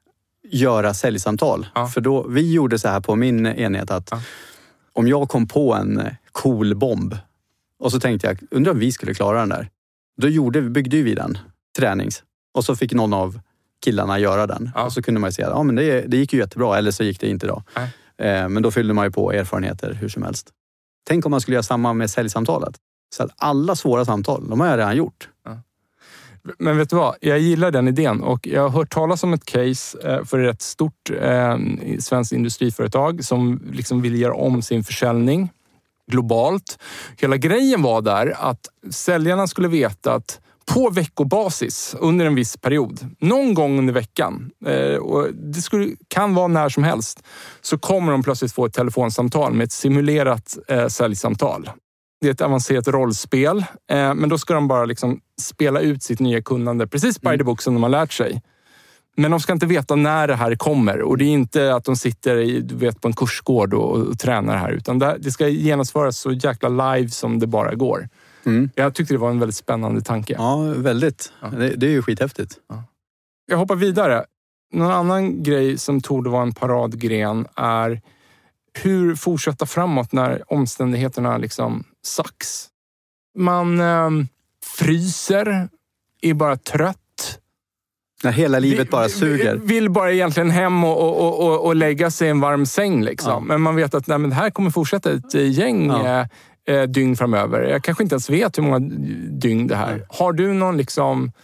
[SPEAKER 2] göra säljsamtal. Ja. För då, vi gjorde så här på min enhet att ja. om jag kom på en cool bomb och så tänkte jag, undrar om vi skulle klara den där. Då gjorde, byggde vi den tränings. Och så fick någon av killarna göra den. Ja. Och så kunde man ju säga, ja men det, det gick ju jättebra, eller så gick det inte då. Eh, men då fyllde man ju på erfarenheter hur som helst. Tänk om man skulle göra samma med säljsamtalet. Så att alla svåra samtal, de har jag redan gjort. Ja.
[SPEAKER 1] Men vet du vad? Jag gillar den idén och jag har hört talas om ett case för ett stort eh, svenskt industriföretag som liksom vill göra om sin försäljning globalt. Hela grejen var där att säljarna skulle veta att på veckobasis under en viss period, någon gång under veckan, eh, och det skulle, kan vara när som helst, så kommer de plötsligt få ett telefonsamtal med ett simulerat eh, säljsamtal. Det är ett avancerat rollspel, eh, men då ska de bara liksom spela ut sitt nya kunnande precis by the book som de har lärt sig. Men de ska inte veta när det här kommer, och det är inte att de sitter i, du vet, på en kursgård och, och tränar här, utan det, det ska genomföras så jäkla live som det bara går. Mm. Jag tyckte det var en väldigt spännande tanke.
[SPEAKER 2] Ja, väldigt. Ja. Det, det är ju skithäftigt. Ja.
[SPEAKER 1] Jag hoppar vidare. Någon annan grej som torde vara en paradgren är hur fortsätta framåt när omständigheterna liksom sucks. Man eh, fryser, är bara trött.
[SPEAKER 2] När hela livet bara suger.
[SPEAKER 1] Vill bara egentligen hem och, och, och, och lägga sig i en varm säng. Liksom. Ja. Men man vet att nej, men det här kommer fortsätta ett gäng ja. eh, dygn framöver. Jag kanske inte ens vet hur många dygn det här. Ja. Har du någon liksom...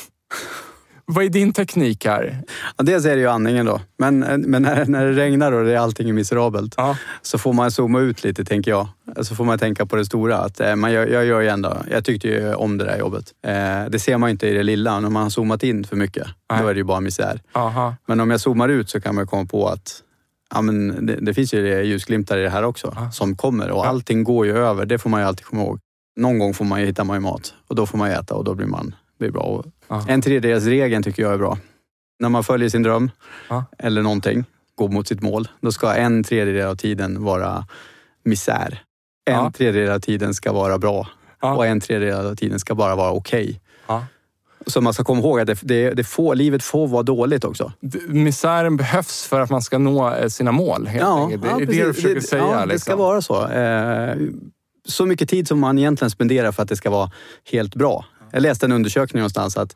[SPEAKER 1] Vad är din teknik här?
[SPEAKER 2] Ja, dels är det ju andningen då. Men, men när, när det regnar och det är allting är miserabelt, ja. så får man zooma ut lite, tänker jag. Så får man tänka på det stora. Att, eh, man, jag, jag gör ju ändå, jag tyckte ju om det där jobbet. Eh, det ser man inte i det lilla. När man har zoomat in för mycket, Nej. då är det ju bara misär. Aha. Men om jag zoomar ut så kan man komma på att ja, men det, det finns ju ljusglimtar i det här också, Aha. som kommer. Och ja. allting går ju över, det får man ju alltid komma ihåg. Någon gång får man ju hitta man ju mat. Och då får man äta och då blir man... Det är bra. Aha. En tredjedels regeln tycker jag är bra. När man följer sin dröm Aha. eller någonting, går mot sitt mål, då ska en tredjedel av tiden vara misär. En Aha. tredjedel av tiden ska vara bra. Aha. Och en tredjedel av tiden ska bara vara okej. Okay. Så man ska komma ihåg att det, det, det får, livet får vara dåligt också.
[SPEAKER 1] Misären behövs för att man ska nå sina mål. Helt ja, enkelt. Det är ja, det du försöker
[SPEAKER 2] det,
[SPEAKER 1] säga.
[SPEAKER 2] Ja,
[SPEAKER 1] liksom.
[SPEAKER 2] Det ska vara så. Eh, så mycket tid som man egentligen spenderar för att det ska vara helt bra. Jag läste en undersökning någonstans att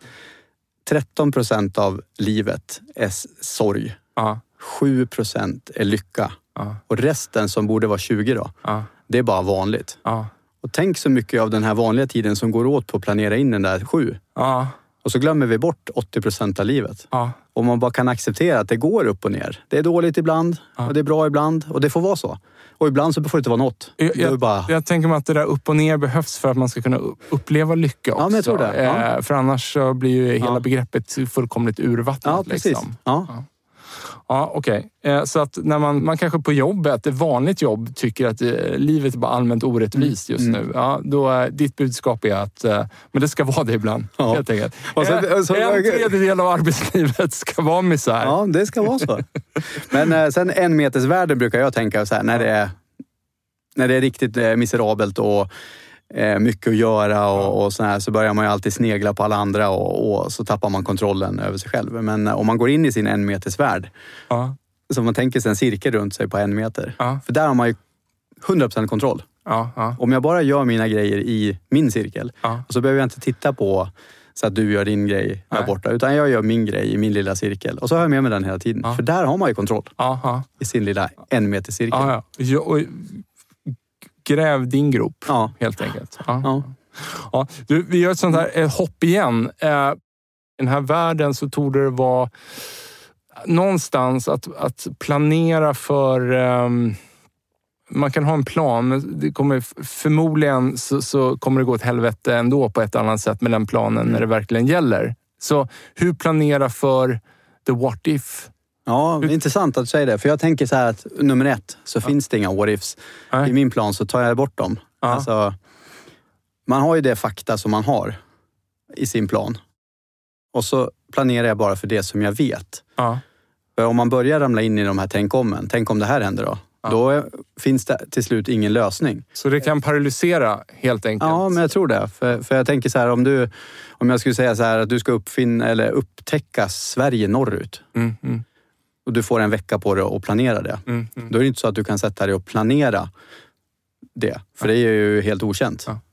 [SPEAKER 2] tretton procent av livet är sorg. Ja. sju procent är lycka. Ja. Och resten som borde vara tjugo då, ja. det är bara vanligt. Ja. Och tänk så mycket av den här vanliga tiden som går åt på att planera in den där sju. Ja. Och så glömmer vi bort åttio procent av livet. Ja. Och man bara kan acceptera att det går upp och ner. Det är dåligt ibland ja. och det är bra ibland. Och det får vara så. Och ibland så får det inte vara något.
[SPEAKER 1] Jag, jag, bara... jag tänker mig att det där upp och ner behövs för att man ska kunna uppleva lycka också.
[SPEAKER 2] Ja, men jag tror det. Ja.
[SPEAKER 1] Eh, för annars så blir ju hela ja. begreppet fullkomligt urvattnat.
[SPEAKER 2] Ja, precis.
[SPEAKER 1] Liksom.
[SPEAKER 2] Ja.
[SPEAKER 1] Ja. Ja, okej. Okay. Eh, så att när man, man kanske på jobbet, ett vanligt jobb, tycker att eh, livet är bara allmänt orättvist just mm. nu. Ja, då, eh, ditt budskap är att eh, men det ska vara det ibland. Ja. Helt enkelt. Och så, eh, så, en tredjedel av arbetslivet ska vara misär.
[SPEAKER 2] Ja, det ska vara så. Men eh, sen en meters värde brukar jag tänka så här, när det är när det är riktigt eh, miserabelt och eh, mycket att göra och, och så här, så börjar man ju alltid snegla på alla andra och, och så tappar man kontrollen över sig själv. Men eh, om man går in i sin en meters värld, ja. Så man tänker sig en cirkel runt sig på en meter.
[SPEAKER 1] Ja.
[SPEAKER 2] För där har man ju hundra procent kontroll.
[SPEAKER 1] Ja, ja.
[SPEAKER 2] Om jag bara gör mina grejer i min cirkel,
[SPEAKER 1] Ja.
[SPEAKER 2] och så behöver jag inte titta på så att du gör din grej där
[SPEAKER 1] Nej.
[SPEAKER 2] borta, utan jag gör min grej i min lilla cirkel. Och så har jag med mig den hela tiden.
[SPEAKER 1] Ja.
[SPEAKER 2] För där har man ju kontroll
[SPEAKER 1] Ja, ja.
[SPEAKER 2] i sin lilla en meter cirkel.
[SPEAKER 1] Ja, ja. Ja, och gräv din grop,
[SPEAKER 2] Ja.
[SPEAKER 1] helt enkelt. Ja.
[SPEAKER 2] Ja.
[SPEAKER 1] Ja. Du, vi gör ett sånt här ett hopp igen. Eh, I den här världen så tog det vara någonstans att, att planera för... Um, man kan ha en plan, men det kommer, förmodligen så, så kommer det gå ett helvete ändå på ett annat sätt med den planen mm. när det verkligen gäller. Så hur planera för the what if?
[SPEAKER 2] Ja, hur... intressant att du säger det. För jag tänker så här att nummer ett så ja. finns det inga what ifs. Nej. I min plan så tar jag bort dem. Ja. Alltså, man har ju det fakta som man har i sin plan. Och så planerar jag bara för det som jag vet. Ja. För om man börjar ramla in i de här tänk om, tänk om det här händer då. Ja. Då finns det till slut ingen lösning.
[SPEAKER 1] Så det kan paralysera helt enkelt?
[SPEAKER 2] Ja, men jag tror det. För, för jag tänker så här, om du, om jag skulle säga så här att du ska uppfinna eller upptäcka Sverige norrut. Mm, mm. Och du får en vecka på dig att planera det. Mm, mm. Då är det inte så att du kan sätta dig och planera det. För ja. det är ju helt okänt. Ja.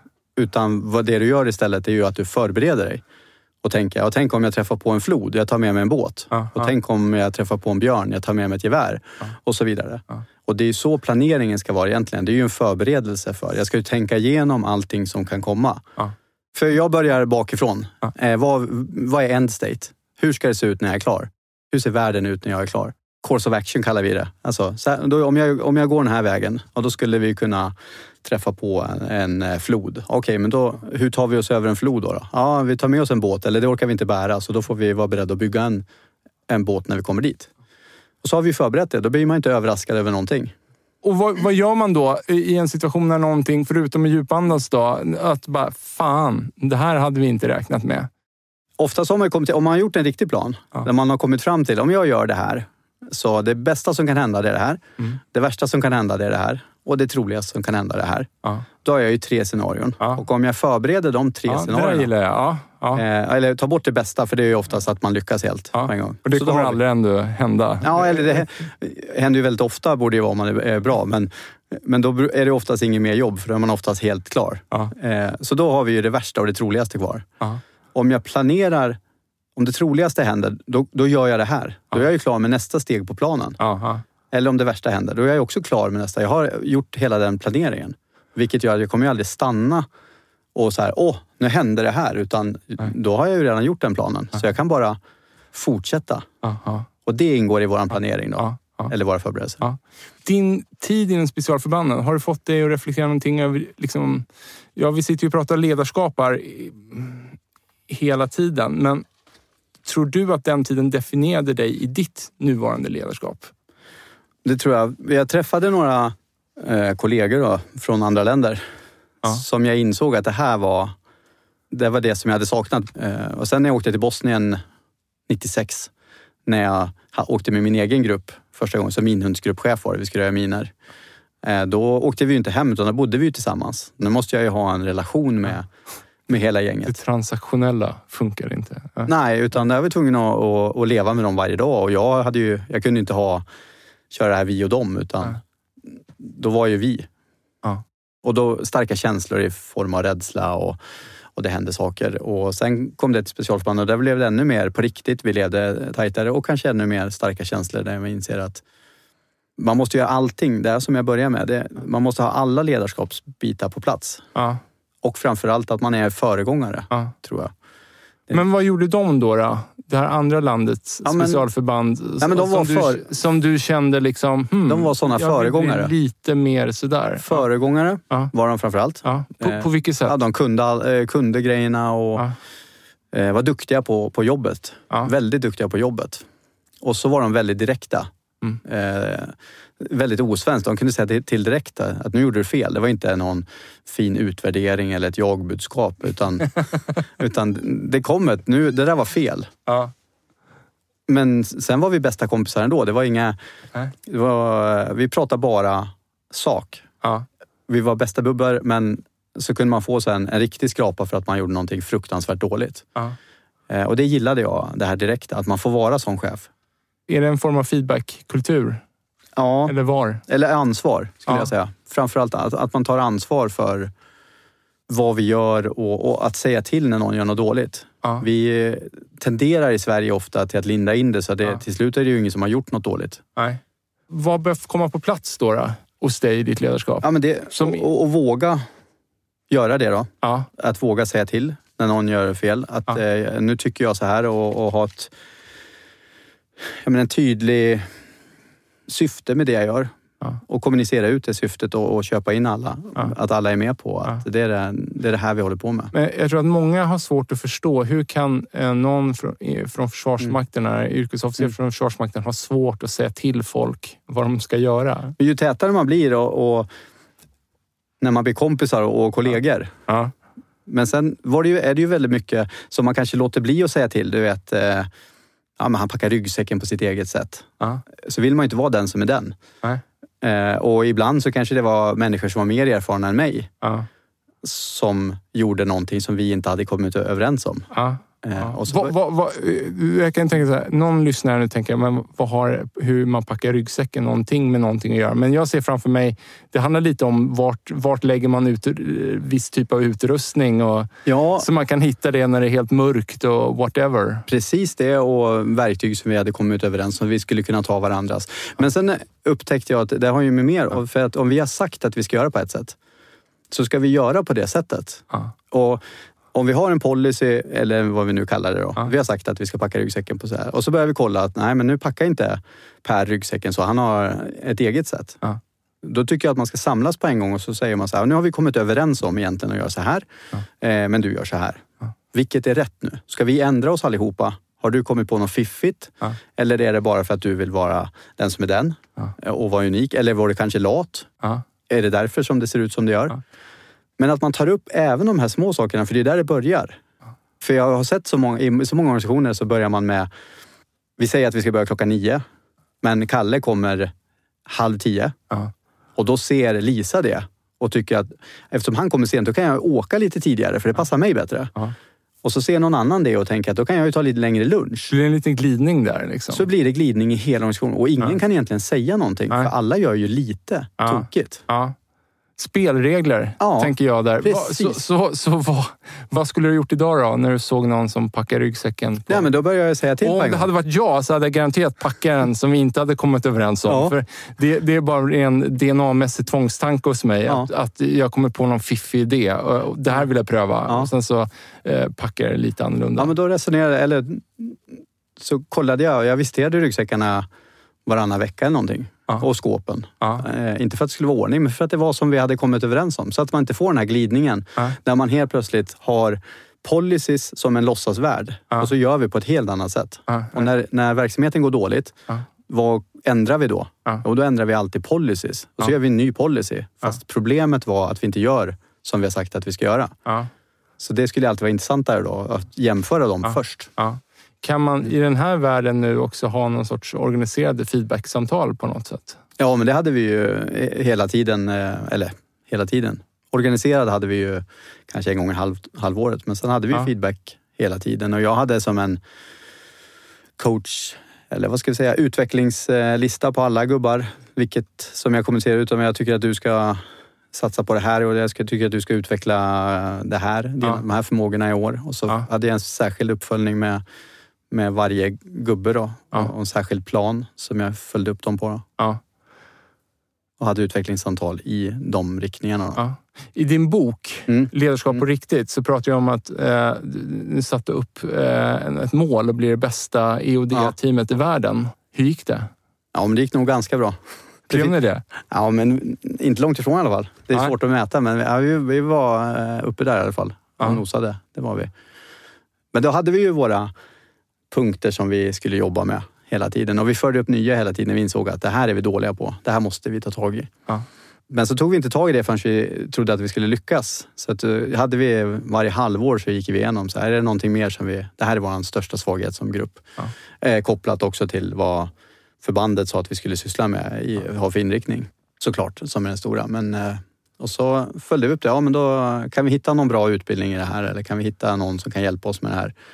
[SPEAKER 2] Utan vad det du gör istället är ju att du förbereder dig. Och tänker, ja, tänk om jag träffar på en flod, jag tar med mig en båt. Ja, och ja. tänk om jag träffar på en björn, jag tar med mig ett gevär. Ja. Och så vidare. Ja. Och det är ju så planeringen ska vara egentligen. Det är ju en förberedelse för. Jag ska ju tänka igenom allting som kan komma. Ja. För jag börjar bakifrån. Ja. Eh, vad, vad är end state? Hur ska det se ut när jag är klar? Hur ser världen ut när jag är klar? Course of action kallar vi det. Alltså, så här, då, om, jag, om jag går den här vägen, ja, då skulle vi kunna träffa på en, en flod. Okej, okay, men då, hur tar vi oss över en flod då, då? Ja, vi tar med oss en båt, eller det orkar vi inte bära, så då får vi vara beredda att bygga en, en båt när vi kommer dit. Och så har vi förberett det, då blir man inte överraskad över någonting.
[SPEAKER 1] Och vad, vad gör man då i en situation när någonting, förutom att djupandas då, att bara, fan, det här hade vi inte räknat med?
[SPEAKER 2] Ofta så har man kommit till, om man har gjort en riktig plan, ja. där man har kommit fram till, om jag gör det här, så det bästa som kan hända det är det här. Mm. Det värsta som kan hända det är det här. Och det troligaste som kan hända det här. Ja. Då har jag ju tre scenarion. Ja. Och om jag förbereder de tre
[SPEAKER 1] ja,
[SPEAKER 2] scenarierna.
[SPEAKER 1] Det gillar jag. Ja. Ja.
[SPEAKER 2] Eh, eller ta bort det bästa, för det är ju oftast att man lyckas helt ja. på en gång.
[SPEAKER 1] Och det så kommer aldrig ändå hända.
[SPEAKER 2] Ja, eller det händer ju väldigt ofta, borde ju vara om man är bra. Men, men då är det oftast ingen mer jobb, för då är man oftast helt klar. Ja. Eh, så då har vi ju det värsta och det troligaste kvar. Ja. Om jag planerar, om det troligaste händer, då, då gör jag det här. Då är jag ju klar med nästa steg på planen. Aha. Eller om det värsta händer, då är jag också klar med nästa. Jag har gjort hela den planeringen. Vilket gör att jag kommer ju aldrig stanna och så här, åh, nu händer det här. Utan Nej. då har jag ju redan gjort den planen. Aha. Så jag kan bara fortsätta. Aha. Och det ingår i vår planering då. Aha. Eller våra förberedelser. Aha.
[SPEAKER 1] Din tid inom specialförbanden, har du fått dig att reflektera någonting över, liksom, ja, vi sitter ju och pratar ledarskapar hela tiden, men tror du att den tiden definierade dig i ditt nuvarande ledarskap?
[SPEAKER 2] Det tror jag. Jag träffade några eh, kollegor då, från andra länder ja. som jag insåg att det här var det, var det som jag hade saknat. Eh, och sen när jag åkte till Bosnien nittiosex, när jag ha, åkte med min egen grupp första gången som minhundsgruppchef var det, vi skulle göra miner. Eh, då åkte vi ju inte hem, utan då bodde vi ju tillsammans. Nu måste jag ju ha en relation med med hela gänget.
[SPEAKER 1] Det transaktionella funkar inte. Ja.
[SPEAKER 2] Nej, utan där var vi tvungna att, att, att leva med dem varje dag. Och jag hade ju, jag kunde inte ha, köra det här vi och dem, utan ja. då var ju vi. Ja. Och då starka känslor i form av rädsla och, och det hände saker. Och sen kom det till specialförband och där blev det ännu mer på riktigt. Vi levde tajtare och kanske ännu mer starka känslor där man inser att man måste göra allting. Det är som jag börjar med. Det, man måste ha alla ledarskapsbitar på plats. Ja. Och framförallt att man är föregångare, ja. tror jag. Det...
[SPEAKER 1] Men vad gjorde de då? då? Det här andra landets ja, men... specialförband
[SPEAKER 2] ja, men de
[SPEAKER 1] som,
[SPEAKER 2] var för...
[SPEAKER 1] du, som du kände liksom... Hmm,
[SPEAKER 2] de var sådana föregångare.
[SPEAKER 1] Lite mer sådär.
[SPEAKER 2] Föregångare ja. var de framförallt.
[SPEAKER 1] Ja. På, eh, på vilket sätt?
[SPEAKER 2] Ja, de kunde, kunde grejerna och ja. eh, var duktiga på, på jobbet. Ja. Väldigt duktiga på jobbet. Och så var de väldigt direkta. Mm. Eh, väldigt osvenskt. De kunde säga till direkt att nu gjorde du fel. Det var inte någon fin utvärdering eller ett jagbudskap, utan, utan det kom ett, nu, det där var fel. Ja. Men sen var vi bästa kompisar ändå. Det var inga, det var, vi pratade bara sak. Ja. Vi var bästa bubbar, men så kunde man få sen en riktig skrapa för att man gjorde någonting fruktansvärt dåligt. Ja. Eh, och det gillade jag, det här direkt, att man får vara som chef.
[SPEAKER 1] är det en form av feedbackkultur?
[SPEAKER 2] Ja,
[SPEAKER 1] eller var?
[SPEAKER 2] Eller ansvar skulle
[SPEAKER 1] ja.
[SPEAKER 2] jag säga. Framförallt att, att man tar ansvar för vad vi gör och, och att säga till när någon gör något dåligt. Ja. Vi tenderar i Sverige ofta till att linda in det, så det, ja. till slut är det ju ingen som har gjort något dåligt.
[SPEAKER 1] Nej. Vad behöver komma på plats då, då hos dig i ditt ledarskap?
[SPEAKER 2] Ja, men det, som... och, och våga göra det då. Ja. Att våga säga till när någon gör fel. Att ja. eh, nu tycker jag så här, och, och ha ett jag menar, en tydlig syfte med det jag gör. Ja. Och kommunicera ut det syftet och, och köpa in alla. Ja. Att alla är med på att ja. det, är det, det är det här vi håller på med.
[SPEAKER 1] Men jag tror att många har svårt att förstå. Hur kan eh, någon från, från Försvarsmakten, mm. yrkesofficer mm. från Försvarsmakten, ha svårt att säga till folk vad de ska göra?
[SPEAKER 2] Ju tätare man blir och, och när man blir kompisar och kollegor. Ja. Ja. Men sen var det ju, är det ju väldigt mycket som man kanske låter bli att säga till. Du vet, eh, ja, men han packar ryggsäcken på sitt eget sätt. Ja. Så vill man ju inte vara den som är den. Nej. Eh, och ibland så kanske det var människor som var mer erfarna än mig. Ja. Som gjorde någonting som vi inte hade kommit överens om. Ja.
[SPEAKER 1] Eh, och så... va, va, va, jag kan tänka så här, någon lyssnare nu tänker, men vad har hur man packar ryggsäcken någonting med någonting att göra? Men jag ser framför mig, det handlar lite om vart, vart lägger man ut viss typ av utrustning och ja. Så man kan hitta det när det är helt mörkt och whatever.
[SPEAKER 2] Precis det, och verktyg som vi hade kommit överens om, vi skulle kunna ta varandras. Men sen upptäckte jag att det har ju med mer, för att om vi har sagt att vi ska göra på ett sätt, så ska vi göra på det sättet. Ja. Och om vi har en policy, eller vad vi nu kallar det då. Ja. Vi har sagt att vi ska packa ryggsäcken på så här. Och så börjar vi kolla att nej, men nu packar inte Per ryggsäcken så. Han har ett eget sätt. Ja. Då tycker jag att man ska samlas på en gång och så säger man så här, nu har vi kommit överens om egentligen att göra så här. Ja. Eh, men du gör så här. Ja. Vilket är rätt nu? Ska vi ändra oss allihopa? Har du kommit på något fiffigt? Ja. Eller är det bara för att du vill vara den som är den? Ja. Och vara unik? Eller var det kanske lat? Ja. Är det därför som det ser ut som det gör? Ja. Men att man tar upp även de här små sakerna, för det är där det börjar. Ja. För jag har sett så många, i så många organisationer så börjar man med, vi säger att vi ska börja klockan nio, men Kalle kommer halv tio. Ja. Och då ser Lisa det och tycker att eftersom han kommer sent, då kan jag åka lite tidigare för det passar mig bättre. Ja. Och så ser någon annan det och tänker att då kan jag ju ta lite längre lunch.
[SPEAKER 1] Det blir en liten glidning där liksom.
[SPEAKER 2] Så blir det glidning i hela organisationen och ingen ja. kan egentligen säga någonting. Ja. För alla gör ju lite ja. tokigt.
[SPEAKER 1] Ja. Spelregler, ja, tänker jag där. Precis. Så, så, så vad, vad skulle du gjort idag då, när du såg någon som packar ryggsäcken? På?
[SPEAKER 2] Nej, men då börjar jag säga till.
[SPEAKER 1] Om det hade varit jag så hade jag garanterat packat en som vi inte hade kommit överens om. Ja. För det, det är bara en D N A-mässig tvångstanke hos mig. Ja. Att, att jag kommer på någon fiffig idé. Och det här vill jag pröva. Ja. Och sen så eh, packar jag lite annorlunda.
[SPEAKER 2] Ja, men då resonerade jag, eller så kollade jag. Jag visiterade ryggsäckarna varannan vecka eller någonting. Ja. Och skåpen. Ja. Eh, inte för att det skulle vara ordning, men för att det var som vi hade kommit överens om. Så att man inte får den här glidningen. Ja. Där man helt plötsligt har policies som en låtsasvärld. Ja. Och så gör vi på ett helt annat sätt. Ja. Och när, när verksamheten går dåligt, ja. vad ändrar vi då? Ja. Och då ändrar vi alltid policies. Och så ja. gör vi en ny policy. Fast ja. problemet var att vi inte gör som vi har sagt att vi ska göra. Ja. Så det skulle alltid vara intressantare då, att jämföra dem ja. först. Ja.
[SPEAKER 1] Kan man i den här världen nu också ha någon sorts organiserade feedbacksamtal på något sätt?
[SPEAKER 2] Ja, men det hade vi ju hela tiden, eller hela tiden. Organiserade hade vi ju kanske en gång i halv, halvåret, men sen hade vi ja. feedback hela tiden. Och jag hade som en coach, eller vad ska vi säga, utvecklingslista på alla gubbar. Vilket som jag kommunicerar ut om, jag tycker att du ska satsa på det här och jag ska, tycker att du ska utveckla det här, ja. de här förmågorna i år. Och så ja. hade jag en särskild uppföljning med med varje gubbe då. Ja. Och en särskild plan som jag följde upp dem på då. Ja. Och hade utvecklingssamtal i de riktningarna då. Ja.
[SPEAKER 1] I din bok, mm. Ledarskap på riktigt, så pratar jag om att eh, du satte upp eh, ett mål och blir det bästa E O D-teamet ja. i världen. Hur gick det?
[SPEAKER 2] Ja, men det gick nog ganska bra.
[SPEAKER 1] Blev ni det?
[SPEAKER 2] Ja, men inte långt ifrån i alla fall. Det är ja. svårt att mäta, men ja, vi, vi var uppe där i alla fall. Ja. Och nosade, det var vi. Men då hade vi ju våra punkter som vi skulle jobba med hela tiden. Och vi förde upp nya hela tiden. Vi insåg att det här är vi dåliga på. Det här måste vi ta tag i. Ja. Men så tog vi inte tag i det förrän vi trodde att vi skulle lyckas. Så att, hade vi varje halvår så gick vi igenom. Så här är det någonting mer som vi... Det här är vår största svaghet som grupp. Ja. Eh, kopplat också till vad förbandet sa att vi skulle syssla med. I, ja. Ha för inriktning. Såklart, som är den stora. Men, eh, och så följde vi upp det. Ja, men då kan vi hitta någon bra utbildning i det här. Eller kan vi hitta någon som kan hjälpa oss med det här.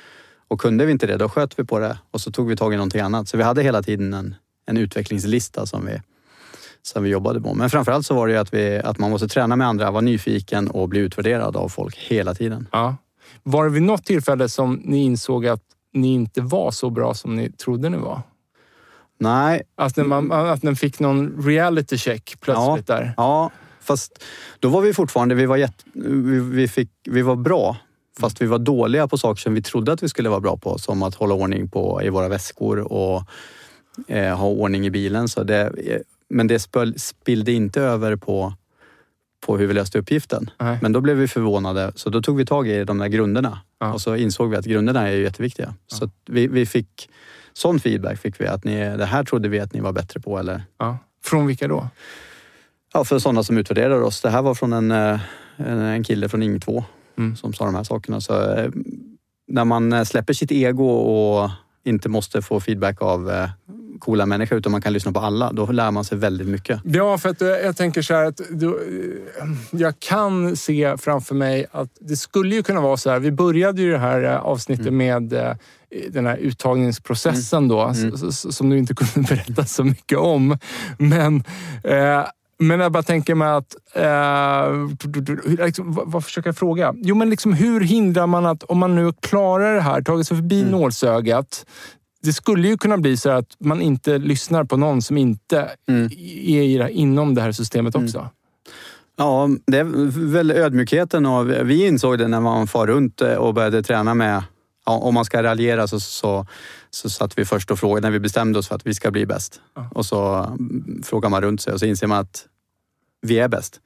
[SPEAKER 2] Och kunde vi inte det, då sköt vi på det och så tog vi tag i någonting annat. Så vi hade hela tiden en, en utvecklingslista som vi, som vi jobbade på. Men framförallt så var det ju att, vi, att man måste träna med andra, vara nyfiken och bli utvärderad av folk hela tiden.
[SPEAKER 1] Ja. Var det vid något tillfälle som ni insåg att ni inte var så bra som ni trodde ni var?
[SPEAKER 2] Nej.
[SPEAKER 1] Att när man, att den fick någon reality check plötsligt
[SPEAKER 2] ja,
[SPEAKER 1] där?
[SPEAKER 2] Ja, fast då var vi fortfarande, vi var, jätt, vi, vi, fick, vi var bra. Fast vi var dåliga på saker som vi trodde att vi skulle vara bra på. Som att hålla ordning på i våra väskor och eh, ha ordning i bilen. Så det, men det spöl, spillde inte över på, på hur vi löste uppgiften. Nej. Men då blev vi förvånade. Så då tog vi tag i de där grunderna. Ja. Och så insåg vi att grunderna är ju jätteviktiga. Ja. Så vi, vi fick sån feedback fick vi. Att ni, det här trodde vi att ni var bättre på. Eller?
[SPEAKER 1] Ja. Från vilka då?
[SPEAKER 2] Ja, för sådana som utvärderar oss. Det här var från en, en, en kille från Ing två. Mm. Som sa de här sakerna. Så eh, när man släpper sitt ego och inte måste få feedback av eh, coola människor utan man kan lyssna på alla, då lär man sig väldigt mycket.
[SPEAKER 1] Ja, för att jag tänker så här att då, jag kan se framför mig att det skulle ju kunna vara så här. Vi började ju det här avsnittet mm. med eh, den här uttagningsprocessen mm. då, mm. som du inte kunde berätta så mycket om. Men eh, Men jag bara tänker mig att... Eh, liksom, vad, vad försöker jag fråga? Jo, men liksom, hur hindrar man att om man nu klarar det här, tagit sig förbi mm. nålsögat... Det skulle ju kunna bli så att man inte lyssnar på någon som inte mm. är i det, inom det här systemet också. Mm.
[SPEAKER 2] Ja, det är väl ödmjukheten. Och vi insåg det när man far runt och började träna med... Ja, om man ska raljera så, så, så satt vi först och frågade när vi bestämde oss för att vi ska bli bäst. Ja. Och så frågar man runt sig och så inser man att vi är bäst.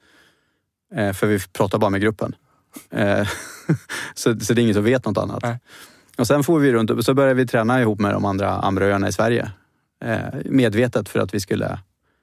[SPEAKER 2] Eh, för vi pratar bara med gruppen. Eh, så, så det är ingen som vet något annat. Nej. Och sen får vi runt och så började vi träna ihop med de andra ambröarna i Sverige. Eh, medvetet för att vi skulle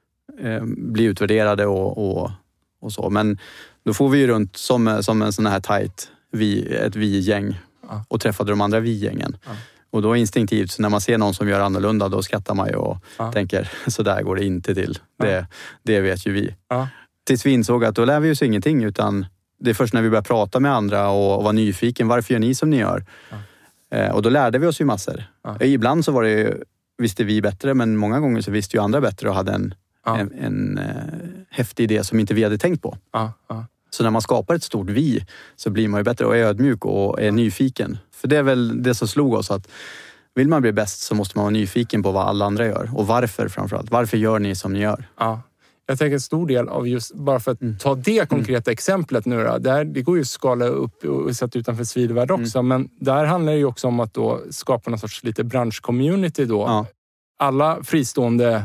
[SPEAKER 2] eh, bli utvärderade och, och, och så. Men då får vi ju runt som, som en sån här tight vi, ett vi-gäng. Och träffade de andra vi-gängen. Ja. Och då instinktivt, så när man ser någon som gör annorlunda, då skrattar man ju och ja. tänker, så där går det inte till. Ja. Det, det vet ju vi. Ja. Tills vi insåg att då lär vi oss ingenting, utan det är först när vi börjar prata med andra och, och vara nyfiken, varför gör ni som ni gör? Ja. Eh, och då lärde vi oss ju massor. Ja. Ibland så var det ju, visste vi bättre, men många gånger så visste ju andra bättre och hade en, ja. en, en eh, häftig idé som inte vi hade tänkt på. Ja. Ja. Så när man skapar ett stort vi så blir man ju bättre och är ödmjuk och är nyfiken. För det är väl det som slog oss, att vill man bli bäst så måste man vara nyfiken på vad alla andra gör. Och varför framförallt. Varför gör ni som ni gör? Ja, jag tänker en stor del av just, bara för att mm. ta det konkreta mm. exemplet nu då. Där, det går ju att skala upp och sätta utanför Svidvärd också. Mm. Men där handlar det ju också om att då skapa någon sorts lite branschcommunity då. Ja. Alla fristående...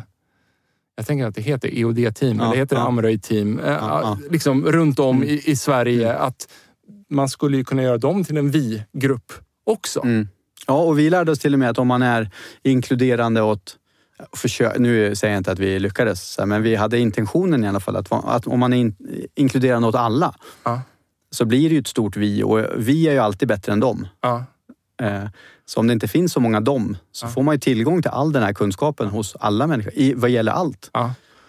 [SPEAKER 2] Jag tänker att det heter E O D-team, ja, eller heter det ja. Amröj-team. Ja, ja. Liksom runt om mm. i, i Sverige. Mm. Att man skulle ju kunna göra dem till en vi-grupp också. Mm. Ja, och vi lärde oss till och med att om man är inkluderande åt... Försök, nu säger jag inte att vi lyckades, men vi hade intentionen i alla fall. Att, att om man är in, inkluderande åt alla ja. så blir det ju ett stort vi. Och vi är ju alltid bättre än dem. Ja. Eh, så om det inte finns så många dem så ja. får man ju tillgång till all den här kunskapen hos alla människor. I, vad gäller allt. Ja.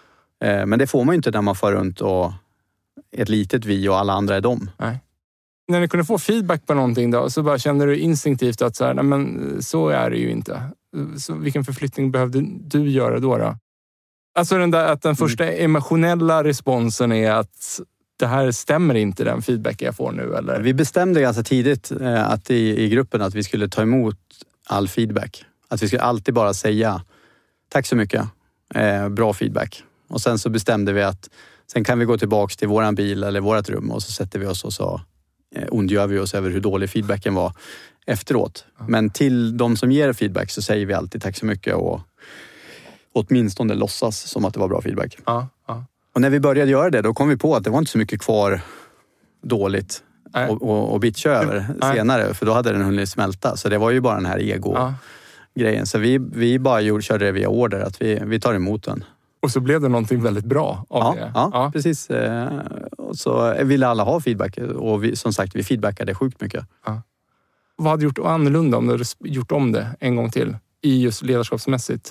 [SPEAKER 2] Eh, men det får man ju inte när man får runt och ett litet vi och alla andra är dem. Nej.
[SPEAKER 1] När ni kunde få feedback på någonting då, så bara kände du instinktivt att så här, nej men så är det ju inte. Så vilken förflyttning behövde du göra då då? Alltså den där, att den första mm. emotionella responsen är att det här stämmer inte, den feedback jag får nu, eller?
[SPEAKER 2] Vi bestämde ganska tidigt eh, att i, i gruppen att vi skulle ta emot all feedback. Att vi skulle alltid bara säga tack så mycket, eh, bra feedback. Och sen så bestämde vi att sen kan vi gå tillbaka till våran bil eller vårat rum och så sätter vi oss och så eh, ondgör vi oss över hur dålig feedbacken var efteråt. Mm. Men till de som ger feedback så säger vi alltid tack så mycket och åtminstone låtsas som att det var bra feedback. Ja, ja. Och när vi började göra det, då kom vi på att det var inte så mycket kvar dåligt och, och, och bitcha över Nej. senare. För då hade den hunnit smälta. Så det var ju bara den här ego-grejen. Ja. Så vi, vi bara gjorde, körde det via order, att vi, vi tar emot den.
[SPEAKER 1] Och så blev det någonting väldigt bra av
[SPEAKER 2] ja,
[SPEAKER 1] det.
[SPEAKER 2] Ja, ja, precis. Och så ville alla ha feedback. Och vi, som sagt, vi feedbackade sjukt mycket. Ja.
[SPEAKER 1] Vad hade du gjort annorlunda om du hade gjort om det en gång till? I just ledarskapsmässigt?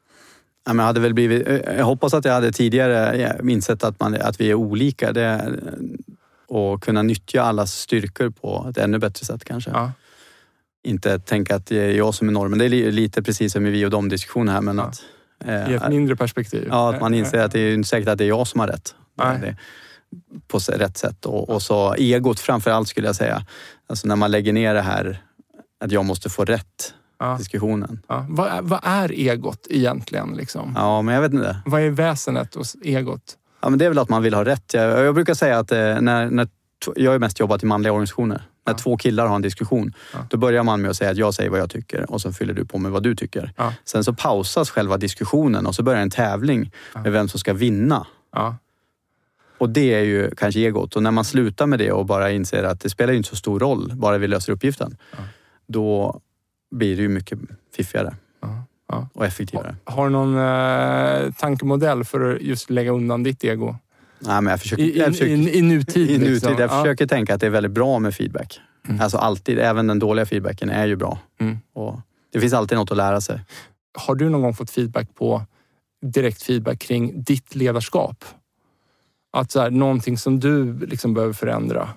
[SPEAKER 2] Ja, men jag, hade väl blivit, jag hoppas att jag hade tidigare insett att, man, att vi är olika. Det, och kunna nyttja allas styrkor på ett ännu bättre sätt kanske. Ja. inte tänka att det är jag som är normen. Det är lite precis som i vi och de diskussioner här. Men
[SPEAKER 1] ja.
[SPEAKER 2] att,
[SPEAKER 1] eh, I ett mindre perspektiv.
[SPEAKER 2] Ja, att man inser att det är inte säkert att det är jag som har rätt. Det, på rätt sätt. Och, och så egot framförallt skulle jag säga. Alltså när man lägger ner det här att jag måste få rätt ja. diskussionen.
[SPEAKER 1] Ja. Vad, är, vad är egot egentligen? Liksom?
[SPEAKER 2] Ja, men jag vet inte.
[SPEAKER 1] Vad är väsenet hos egot?
[SPEAKER 2] Ja, men det är väl att man vill ha rätt. Jag, jag brukar säga att eh, när, när jag har mest jobbat i manliga organisationer. När ja. två killar har en diskussion, ja. då börjar man med att säga att jag säger vad jag tycker och så fyller du på med vad du tycker. Ja. Sen så pausas själva diskussionen och så börjar en tävling ja. med vem som ska vinna. Ja. Och det är ju kanske egot. Och när man slutar med det och bara inser att det spelar ju inte så stor roll, bara vi löser uppgiften, ja. då blir det ju mycket fiffigare ja. Ja. och effektivare.
[SPEAKER 1] Har, har du någon eh, tankemodell för att just lägga undan ditt ego?
[SPEAKER 2] Nej, men jag försöker,
[SPEAKER 1] I,
[SPEAKER 2] jag försöker,
[SPEAKER 1] i, i nutid.
[SPEAKER 2] I nutid.
[SPEAKER 1] Liksom.
[SPEAKER 2] Jag försöker ja. tänka att det är väldigt bra med feedback. Mm. Alltså alltid, även den dåliga feedbacken är ju bra. Mm. Och det finns alltid något att lära sig.
[SPEAKER 1] Har du någon gång fått feedback på, direkt feedback kring ditt ledarskap? Att så här, någonting som du liksom behöver förändra.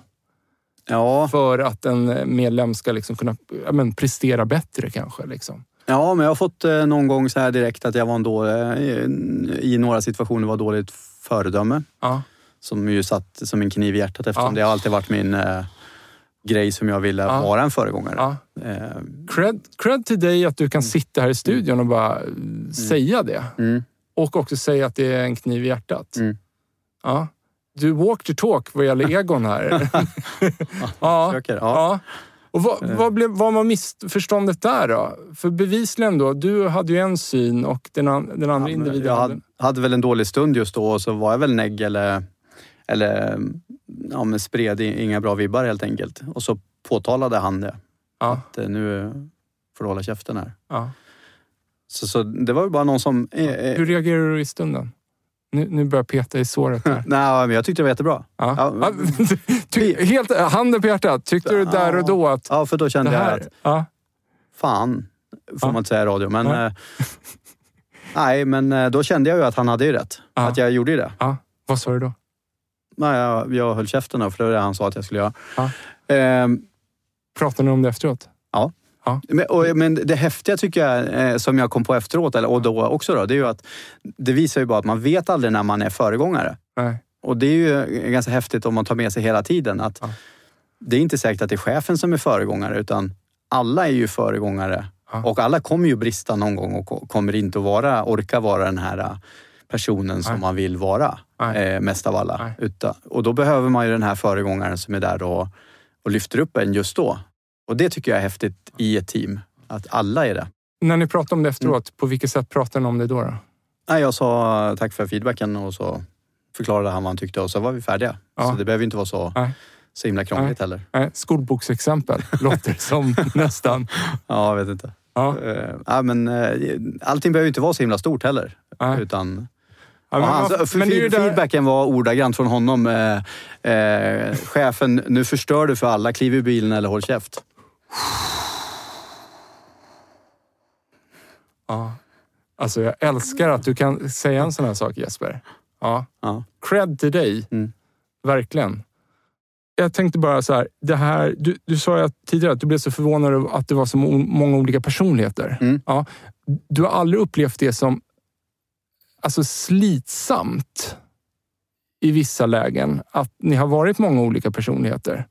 [SPEAKER 2] Ja.
[SPEAKER 1] För att en medlem ska liksom kunna ja, men, prestera bättre kanske. Liksom.
[SPEAKER 2] Ja, men jag har fått eh, någon gång så här direkt att jag var en dålig, eh, i några situationer var dåligt föredöme. Ja. Som ju satt som en kniv i hjärtat eftersom ja. det har alltid varit min eh, grej som jag ville ja. vara en föregångare. Ja. Eh,
[SPEAKER 1] cred, cred till dig att du kan sitta här i studion och bara mm. säga det. Mm. Och också säga att det är en kniv i hjärtat. Mm. Ja. Du walk the talk vad gäller egon här. ja.
[SPEAKER 2] Försöker, ja.
[SPEAKER 1] ja. Och vad, vad, blev, vad var missförståndet där då? För bevisligen då, du hade ju en syn och den, an, den andra ja, individen
[SPEAKER 2] jag
[SPEAKER 1] hade...
[SPEAKER 2] hade, hade väl en dålig stund just då och så var jag väl negg eller, eller ja, men spred inga bra vibbar helt enkelt. Och så påtalade han det. Ja. Att nu får du hålla käften här. Ja. Så, så det var ju bara någon som...
[SPEAKER 1] Ja. Hur reagerade du i stunden? Nu, nu börjar jag peta i såret här.
[SPEAKER 2] Nej, men jag tyckte det var jättebra. Ja.
[SPEAKER 1] Ja. Ty, helt handen på hjärtat. Tyckte du där och då att...
[SPEAKER 2] Ja, för då kände jag att... Ja. Fan, får ja. man inte säga i radio. Men... Ja. Eh, nej, men då kände jag ju att han hade ju rätt. Ja. Att jag gjorde det.
[SPEAKER 1] Ja. Vad sa du då?
[SPEAKER 2] Nej, jag, jag höll käften då, för det var det han sa att jag skulle göra. Ja.
[SPEAKER 1] Eh, Pratade ni om det efteråt?
[SPEAKER 2] Ja. Ja. Men, och, men det häftiga tycker jag, eh, som jag kom på efteråt, eller, och då också då, det är ju att det visar ju bara att man vet aldrig när man är föregångare. Nej. Och det är ju ganska häftigt om man tar med sig hela tiden att ja. det är inte säkert att det är chefen som är föregångare, utan alla är ju föregångare. Ja. Och alla kommer ju brista någon gång och kommer inte att vara, orka vara den här personen som Nej. man vill vara eh, mest av alla. Utan, och då behöver man ju den här föregångaren som är där och, och lyfter upp en just då. Och det tycker jag är häftigt i ett team. Att alla är det.
[SPEAKER 1] När ni pratade om det efteråt, mm. på vilket sätt pratade ni om det då? då?
[SPEAKER 2] Nej, jag sa tack för feedbacken och så förklarade han vad han tyckte och så var vi färdiga. Ja. Så det behöver inte vara så, så himla krångligt Nej. heller.
[SPEAKER 1] Nej. Skolboksexempel låter som nästan.
[SPEAKER 2] Ja, jag vet inte. Ja. Uh, ja, men uh, allting behöver inte vara så himla stort heller. Nej. Utan... Ja, men, hans, för men feed, feedbacken var ordagrant från honom. Eh, eh, chefen, nu förstör du för alla. Kliv i bilen eller håll käft.
[SPEAKER 1] Ja. Alltså jag älskar att du kan säga en sån här sak, Jesper. Ja. Ja. Cred till dig. Mm. Verkligen. Jag tänkte bara så här. Det här du, du sa ju tidigare att du blev så förvånad att det var så många olika personligheter. Mm. Ja. Du har aldrig upplevt det som alltså slitsamt i vissa lägen att ni har varit många olika personligheter.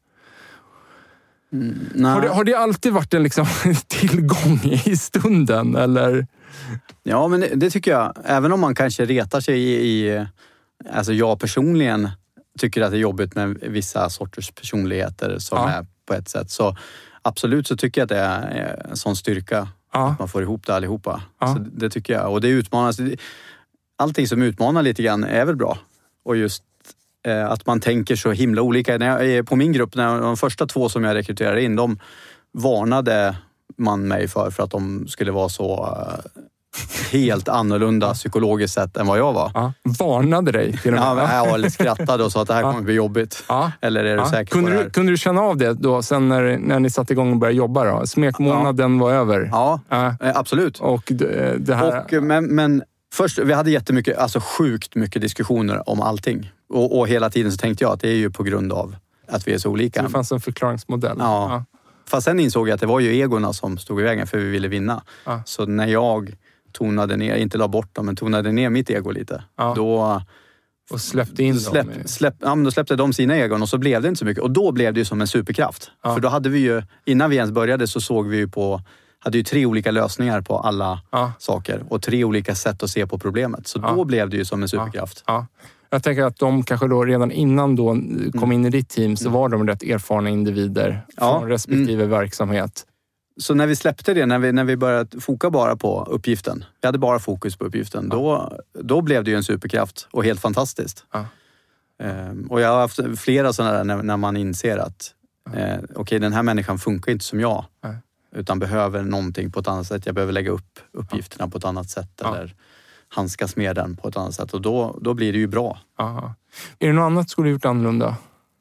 [SPEAKER 1] Mm, har, det, har det alltid varit en liksom tillgång i stunden eller?
[SPEAKER 2] Ja, men det, det tycker jag. Även om man kanske retar sig i, i alltså jag personligen tycker att det är jobbigt med vissa sorters personligheter som ja. är på ett sätt. Så absolut så tycker jag att det är en sån styrka ja. att man får ihop det allihopa. Ja. Så det tycker jag. Och det utmanas. Allting som utmanar lite grann är väl bra. Och just eh, att man tänker så himla olika. När jag är på min grupp, när de första två som jag rekryterade in, de varnade man mig för för att de skulle vara så eh, helt annorlunda psykologiskt sett än vad jag var. Ja,
[SPEAKER 1] varnade dig? Till
[SPEAKER 2] ja, men jag skrattade och sa att det här kommer bli jobbigt. Ja. Eller är du ja. säker
[SPEAKER 1] kunde
[SPEAKER 2] på det
[SPEAKER 1] här? Du, kunde du känna av det då sen när, när ni satte igång och började jobba då? Smekmånaden ja. var över?
[SPEAKER 2] Ja, ja. absolut.
[SPEAKER 1] Och det, det här...
[SPEAKER 2] Och, men... men först, vi hade jättemycket, alltså sjukt mycket diskussioner om allting. Och, och hela tiden så tänkte jag att det är ju på grund av att vi är så olika.
[SPEAKER 1] Så det fanns en förklaringsmodell.
[SPEAKER 2] Ja. ja. Fast sen insåg jag att det var ju egorna som stod i vägen för vi ville vinna. Ja. Så när jag tonade ner, inte la bort dem, men tonade ner mitt ego lite. Ja. Då...
[SPEAKER 1] Och släppte in
[SPEAKER 2] släpp,
[SPEAKER 1] dem?
[SPEAKER 2] Släpp, ja, men då släppte de sina egon och så blev det inte så mycket. Och då blev det ju som en superkraft. Ja. För då hade vi ju, innan vi ens började så såg vi ju på, hade ju tre olika lösningar på alla ja. saker. Och tre olika sätt att se på problemet. Så ja. då blev det ju som en superkraft.
[SPEAKER 1] Ja. Ja. Jag tänker att de kanske då redan innan då kom mm. in i ditt team så var de rätt erfarna individer från ja. respektive mm. verksamhet. Så
[SPEAKER 2] när vi släppte det, när vi, när vi började foka bara på uppgiften, vi hade bara fokus på uppgiften, ja. då, då blev det ju en superkraft och helt fantastiskt. Ja. Ehm, och jag har haft flera sådana där när, när man inser att ja. eh, okej, okay, den här människan funkar inte som jag, ja. utan behöver någonting på ett annat sätt. Jag behöver lägga upp uppgifterna ja. på ett annat sätt ja. eller handskas med den på ett annat sätt. Och då, då blir det ju bra. Aha.
[SPEAKER 1] Är det något annat som du gjort annorlunda?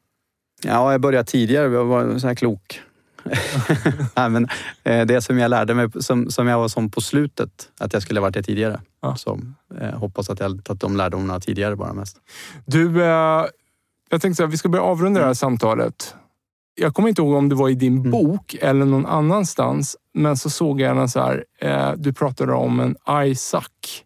[SPEAKER 2] Ja, jag började tidigare. Jag var så här klok. Nej, men det som jag lärde mig, som, som jag var som på slutet, att jag skulle ha varit det tidigare. Ja. Så eh, hoppas att jag hade tagit de lärdomarna tidigare bara mest.
[SPEAKER 1] Du, eh, jag tänkte så här, vi ska börja avrunda det här samtalet. Jag kommer inte ihåg om det var i din mm. bok eller någon annanstans, men så såg jag en så här, eh, du pratade om en Isaac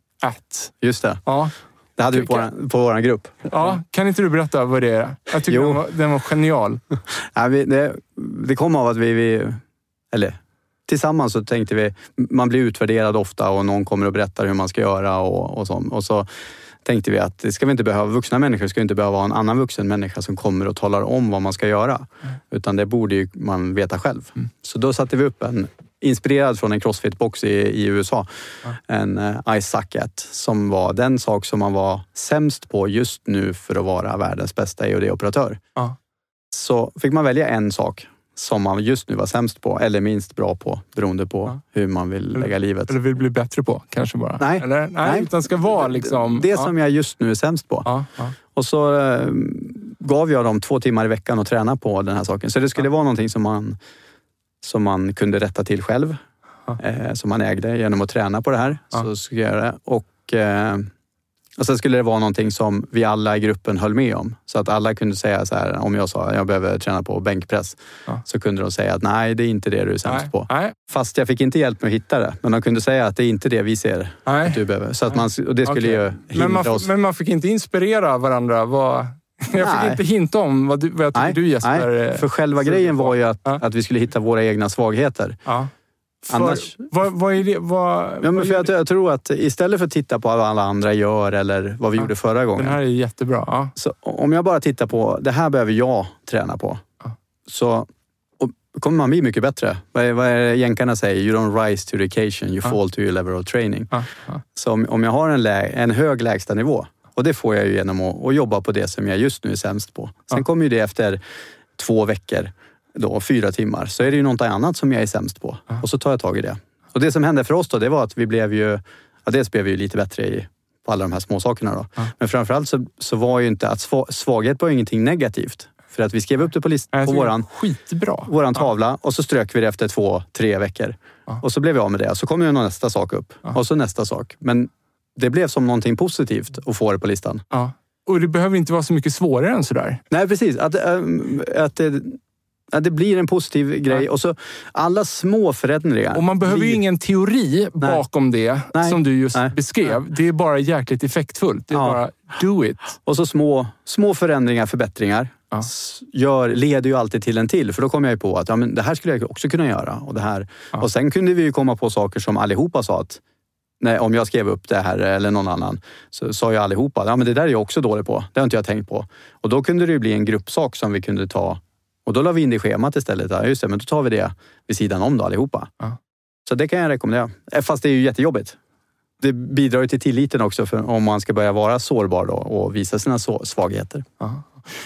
[SPEAKER 1] At.
[SPEAKER 2] Just det.
[SPEAKER 1] Ja.
[SPEAKER 2] Det hade vi på, på vår grupp.
[SPEAKER 1] Ja, kan inte du berätta vad det är? Jag tycker den var, den var genial.
[SPEAKER 2] Ja, vi, det, det kom av att vi, vi... Eller tillsammans så tänkte vi... Man blir utvärderad ofta och någon kommer och berättar hur man ska göra och, och så. Och så tänkte vi att det ska vi inte behöva... Vuxna människor ska inte behöva ha en annan vuxen människa som kommer och talar om vad man ska göra. Mm. Utan det borde ju man veta själv. Mm. Så då satte vi upp en... Inspirerad från en CrossFit-box i, i U S A. Ja. En uh, Isaac At, som var den sak som man var sämst på just nu för att vara världens bästa E O D-operatör. Ja. Så fick man välja en sak som man just nu var sämst på eller minst bra på, beroende på ja. hur man vill lägga
[SPEAKER 1] eller,
[SPEAKER 2] livet.
[SPEAKER 1] Eller vill bli bättre på, kanske bara.
[SPEAKER 2] Nej,
[SPEAKER 1] eller, nej, nej. Utan ska vara liksom...
[SPEAKER 2] Det, det ja. som jag just nu är sämst på. Ja. Ja. Och så uh, gav jag dem två timmar i veckan att träna på den här saken. Så det skulle ja. vara någonting som man... som man kunde rätta till själv. Ja. Eh, som man ägde genom att träna på det här. Ja. Så skulle jag göra det. Och, eh, och sen skulle det vara någonting som vi alla i gruppen höll med om. Så att alla kunde säga så här, om jag sa att jag behöver träna på bänkpress. Ja. Så kunde de säga att nej, det är inte det du är sämst nej. på. Nej. Fast jag fick inte hjälp med att hitta det. Men de kunde säga att det är inte det vi ser nej. att du behöver. Så att man, och det skulle okay. ju hindra
[SPEAKER 1] men man,
[SPEAKER 2] oss.
[SPEAKER 1] Men man fick inte inspirera varandra. Vad... Jag fick nej. inte hinta om vad, du, vad jag tycker nej, du Jesper...
[SPEAKER 2] Nej, för själva grejen var ju att, ja. att vi skulle hitta våra egna svagheter. Ja.
[SPEAKER 1] För, Annars... Vad, vad är det? Vad,
[SPEAKER 2] ja, men för jag, jag tror att istället för att titta på vad alla andra gör eller vad vi ja. gjorde förra gången.
[SPEAKER 1] Den här är jättebra. Ja.
[SPEAKER 2] Så om jag bara tittar på, det här behöver jag träna på. Ja. Så och kommer man bli mycket bättre. Vad är, vad är det jänkarna säger? You don't rise to the occasion, you ja. fall to your level of training. Ja. Ja. Så om, om jag har en, lä, en hög lägsta nivå. Och det får jag ju genom att, att jobba på det som jag just nu är sämst på. Sen ja. kommer ju det efter två veckor, då, fyra timmar. Så är det ju något annat som jag är sämst på. Ja. Och så tar jag tag i det. Och det som hände för oss då, det var att vi blev ju... Ja, dels blev vi ju lite bättre i, på alla de här små sakerna då. Ja. Men framförallt så, så var ju inte att svaghet var ju ingenting negativt. För att vi skrev upp det på, list, på våran,
[SPEAKER 1] skitbra.
[SPEAKER 2] våran tavla ja. och så strök vi det efter två, tre veckor. Ja. Och så blev vi av med det. Så kom ju nästa sak upp. Ja. Och så nästa sak. Men... Det blev som någonting positivt att få det på listan. Ja.
[SPEAKER 1] Och det behöver inte vara så mycket svårare än sådär.
[SPEAKER 2] Nej, precis. Att, att, det, att det blir en positiv grej. Ja. Och så alla små förändringar.
[SPEAKER 1] Och man behöver blir... ju ingen teori Nej. bakom det Nej. som du just Nej. beskrev. Nej. Det är bara jäkligt effektfullt. Det är ja. bara do it.
[SPEAKER 2] Och så små, små förändringar, förbättringar. Ja. Gör, leder ju alltid till en till. För då kom jag ju på att ja, men det här skulle jag också kunna göra. Och, det här. Ja. Och sen kunde vi ju komma på saker som allihopa sa att nej, om jag skrev upp det här eller någon annan så sa jag allihopa, ja men det där är jag också dålig på. Det har inte jag tänkt på. Och då kunde det ju bli en gruppsak som vi kunde ta. Och då la vi in det i schemat istället. Ja, just det, men då tar vi det vid sidan om då allihopa. Ja. Så det kan jag rekommendera. Fast det är ju jättejobbigt. Det bidrar ju till tilliten också för om man ska börja vara sårbar då och visa sina svagheter. Ja.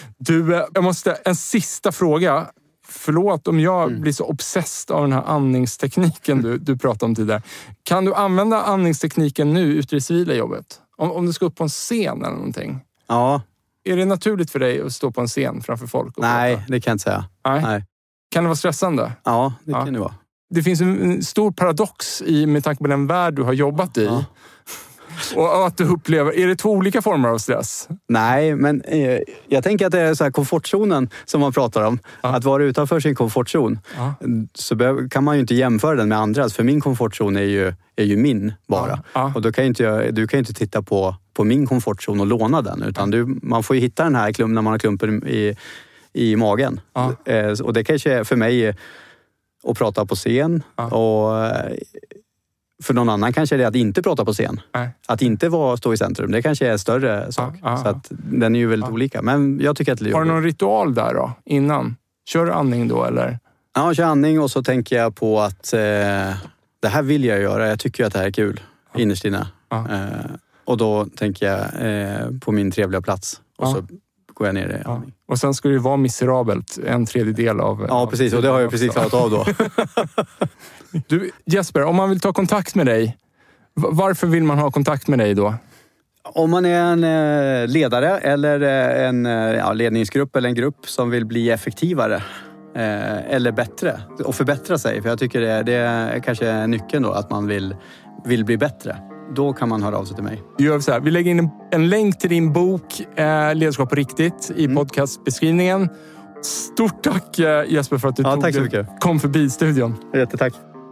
[SPEAKER 1] Du, jag måste, en sista fråga. Förlåt om jag mm. blir så obsessed av den här andningstekniken du, du pratade om tidigare. Kan du använda andningstekniken nu ute i det civila jobbet? Om, om du ska upp på en scen eller någonting?
[SPEAKER 2] Ja.
[SPEAKER 1] Är det naturligt för dig att stå på en scen framför folk? Och
[SPEAKER 2] Nej,
[SPEAKER 1] prata?
[SPEAKER 2] det kan jag inte säga.
[SPEAKER 1] Nej.
[SPEAKER 2] Nej.
[SPEAKER 1] Kan det vara stressande?
[SPEAKER 2] Ja, det
[SPEAKER 1] ja.
[SPEAKER 2] kan det vara.
[SPEAKER 1] Det finns en stor paradox i med tanke på den värld du har jobbat i. Ja. Och att du upplever, är det två olika former av stress?
[SPEAKER 2] Nej, men eh, jag tänker att det är så här komfortzonen som man pratar om. Ja. Att vara utanför sin komfortzon. Ja. Så be- kan man ju inte jämföra den med andras. För min komfortzon är ju, är ju min bara. Ja. Ja. Och då kan ju inte jag, du kan ju inte titta på, på min komfortzon och låna den. Utan du, man får ju hitta den här klumpen när man har klumpen i, i magen. Ja. Eh, och det kanske är för mig att prata på scen. Ja. Och för någon annan kanske det är att inte prata på scen. Nej. Att inte vara, stå i centrum. Det kanske är en större sak. Ja, ja, så att den är ju väldigt ja. olika. Men jag tycker att det är
[SPEAKER 1] Har du någon ritual där då? Innan? Kör du andning då eller?
[SPEAKER 2] Ja, kör andning och så tänker jag på att eh, det här vill jag göra. Jag tycker att det här är kul. Ja. Innerst inne. Ja. Eh, och då tänker jag eh, på min trevliga plats. Och ja. så går jag ner i ja. andning.
[SPEAKER 1] Och sen ska det ju vara miserabelt. En tredjedel av...
[SPEAKER 2] Ja, precis. Och det har jag precis klarat av då.
[SPEAKER 1] Du, Jesper, om man vill ta kontakt med dig, varför vill man ha kontakt med dig då?
[SPEAKER 2] Om man är en ledare eller en ja, ledningsgrupp eller en grupp som vill bli effektivare eh, eller bättre och förbättra sig. För jag tycker det, det är kanske nyckeln då, att man vill, vill bli bättre. Då kan man höra av sig till mig.
[SPEAKER 1] Gör vi så här, vi lägger in en, en länk till din bok eh, Ledarskap på riktigt i mm. podcastbeskrivningen. Stort tack Jesper för att du
[SPEAKER 2] ja,
[SPEAKER 1] tog
[SPEAKER 2] tack så mycket.
[SPEAKER 1] kom förbi studion.
[SPEAKER 2] Jättetack.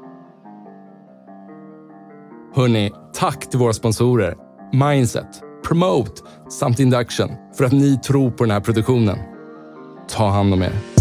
[SPEAKER 1] Hörrni, tack till våra sponsorer Mindset, Promote samt Induction för att ni tror på den här produktionen. Ta hand om er.